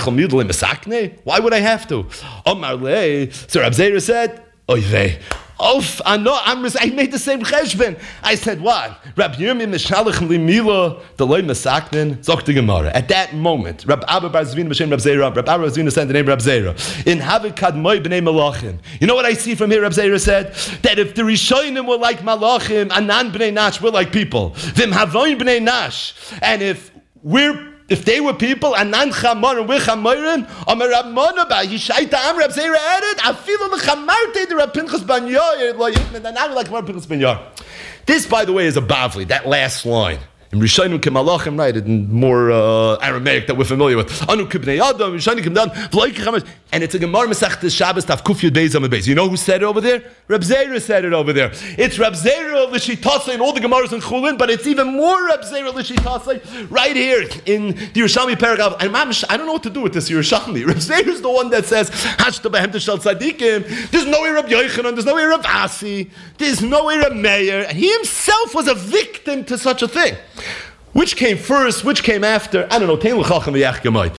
I have to? Amalei, so Reb Zeira said, oy vey. I know, Amris, I made the same cheshbon. I said, what? Rabbi Yirmiyah mishalach limila delay mesaknin zok the Gemara. At that moment, Rabbi Abba bar Zvina b'shem Rabbi Zeira, Rabbi Abba bar Zvina said the name Rabbi Zeira. In Havik kadmoi b'nei malachim. You know what I see from here? Rabbi Zeira said that if the Rishonim were like malachim, Anan b'nei Nash we're like people. Vim havoin b'nei Nash, and if they were people, and nan chamor and we chamorim, Amar Rab Monaba, Yishaita Am Rab Zeira added, Afilu l'chamarte de Rab Pinchas ben Yair, lo yitmen, and I like Rab Pinchas ben Yair. This, by the way, is a Bavli, that last line. In Rishonim Kemalachim, right, in more Aramaic that we're familiar with. Anu Kibnei Adam, Rishonim Kibnei Adam, and it's a Gemara Masechtas Shabbos Taf Kuf Yud Beis Amud Beis. You know who said it over there? Reb Zeira said it over there. It's Reb Zeira L'Shitase in all the Gemaras in Chulin, but it's even more Reb Zeira L'Shitase right here in the Yerushalmi paragraph. And I don't know what to do with this Yerushalmi. Reb Zeira is the one that says Hashta Behemta Shel Tzadikim. There's no way Reb Yochanan, there's no way Reb Asi, there's no way Reb Meir, and he himself was a victim to such a thing. Which came first? Which came after? I don't know.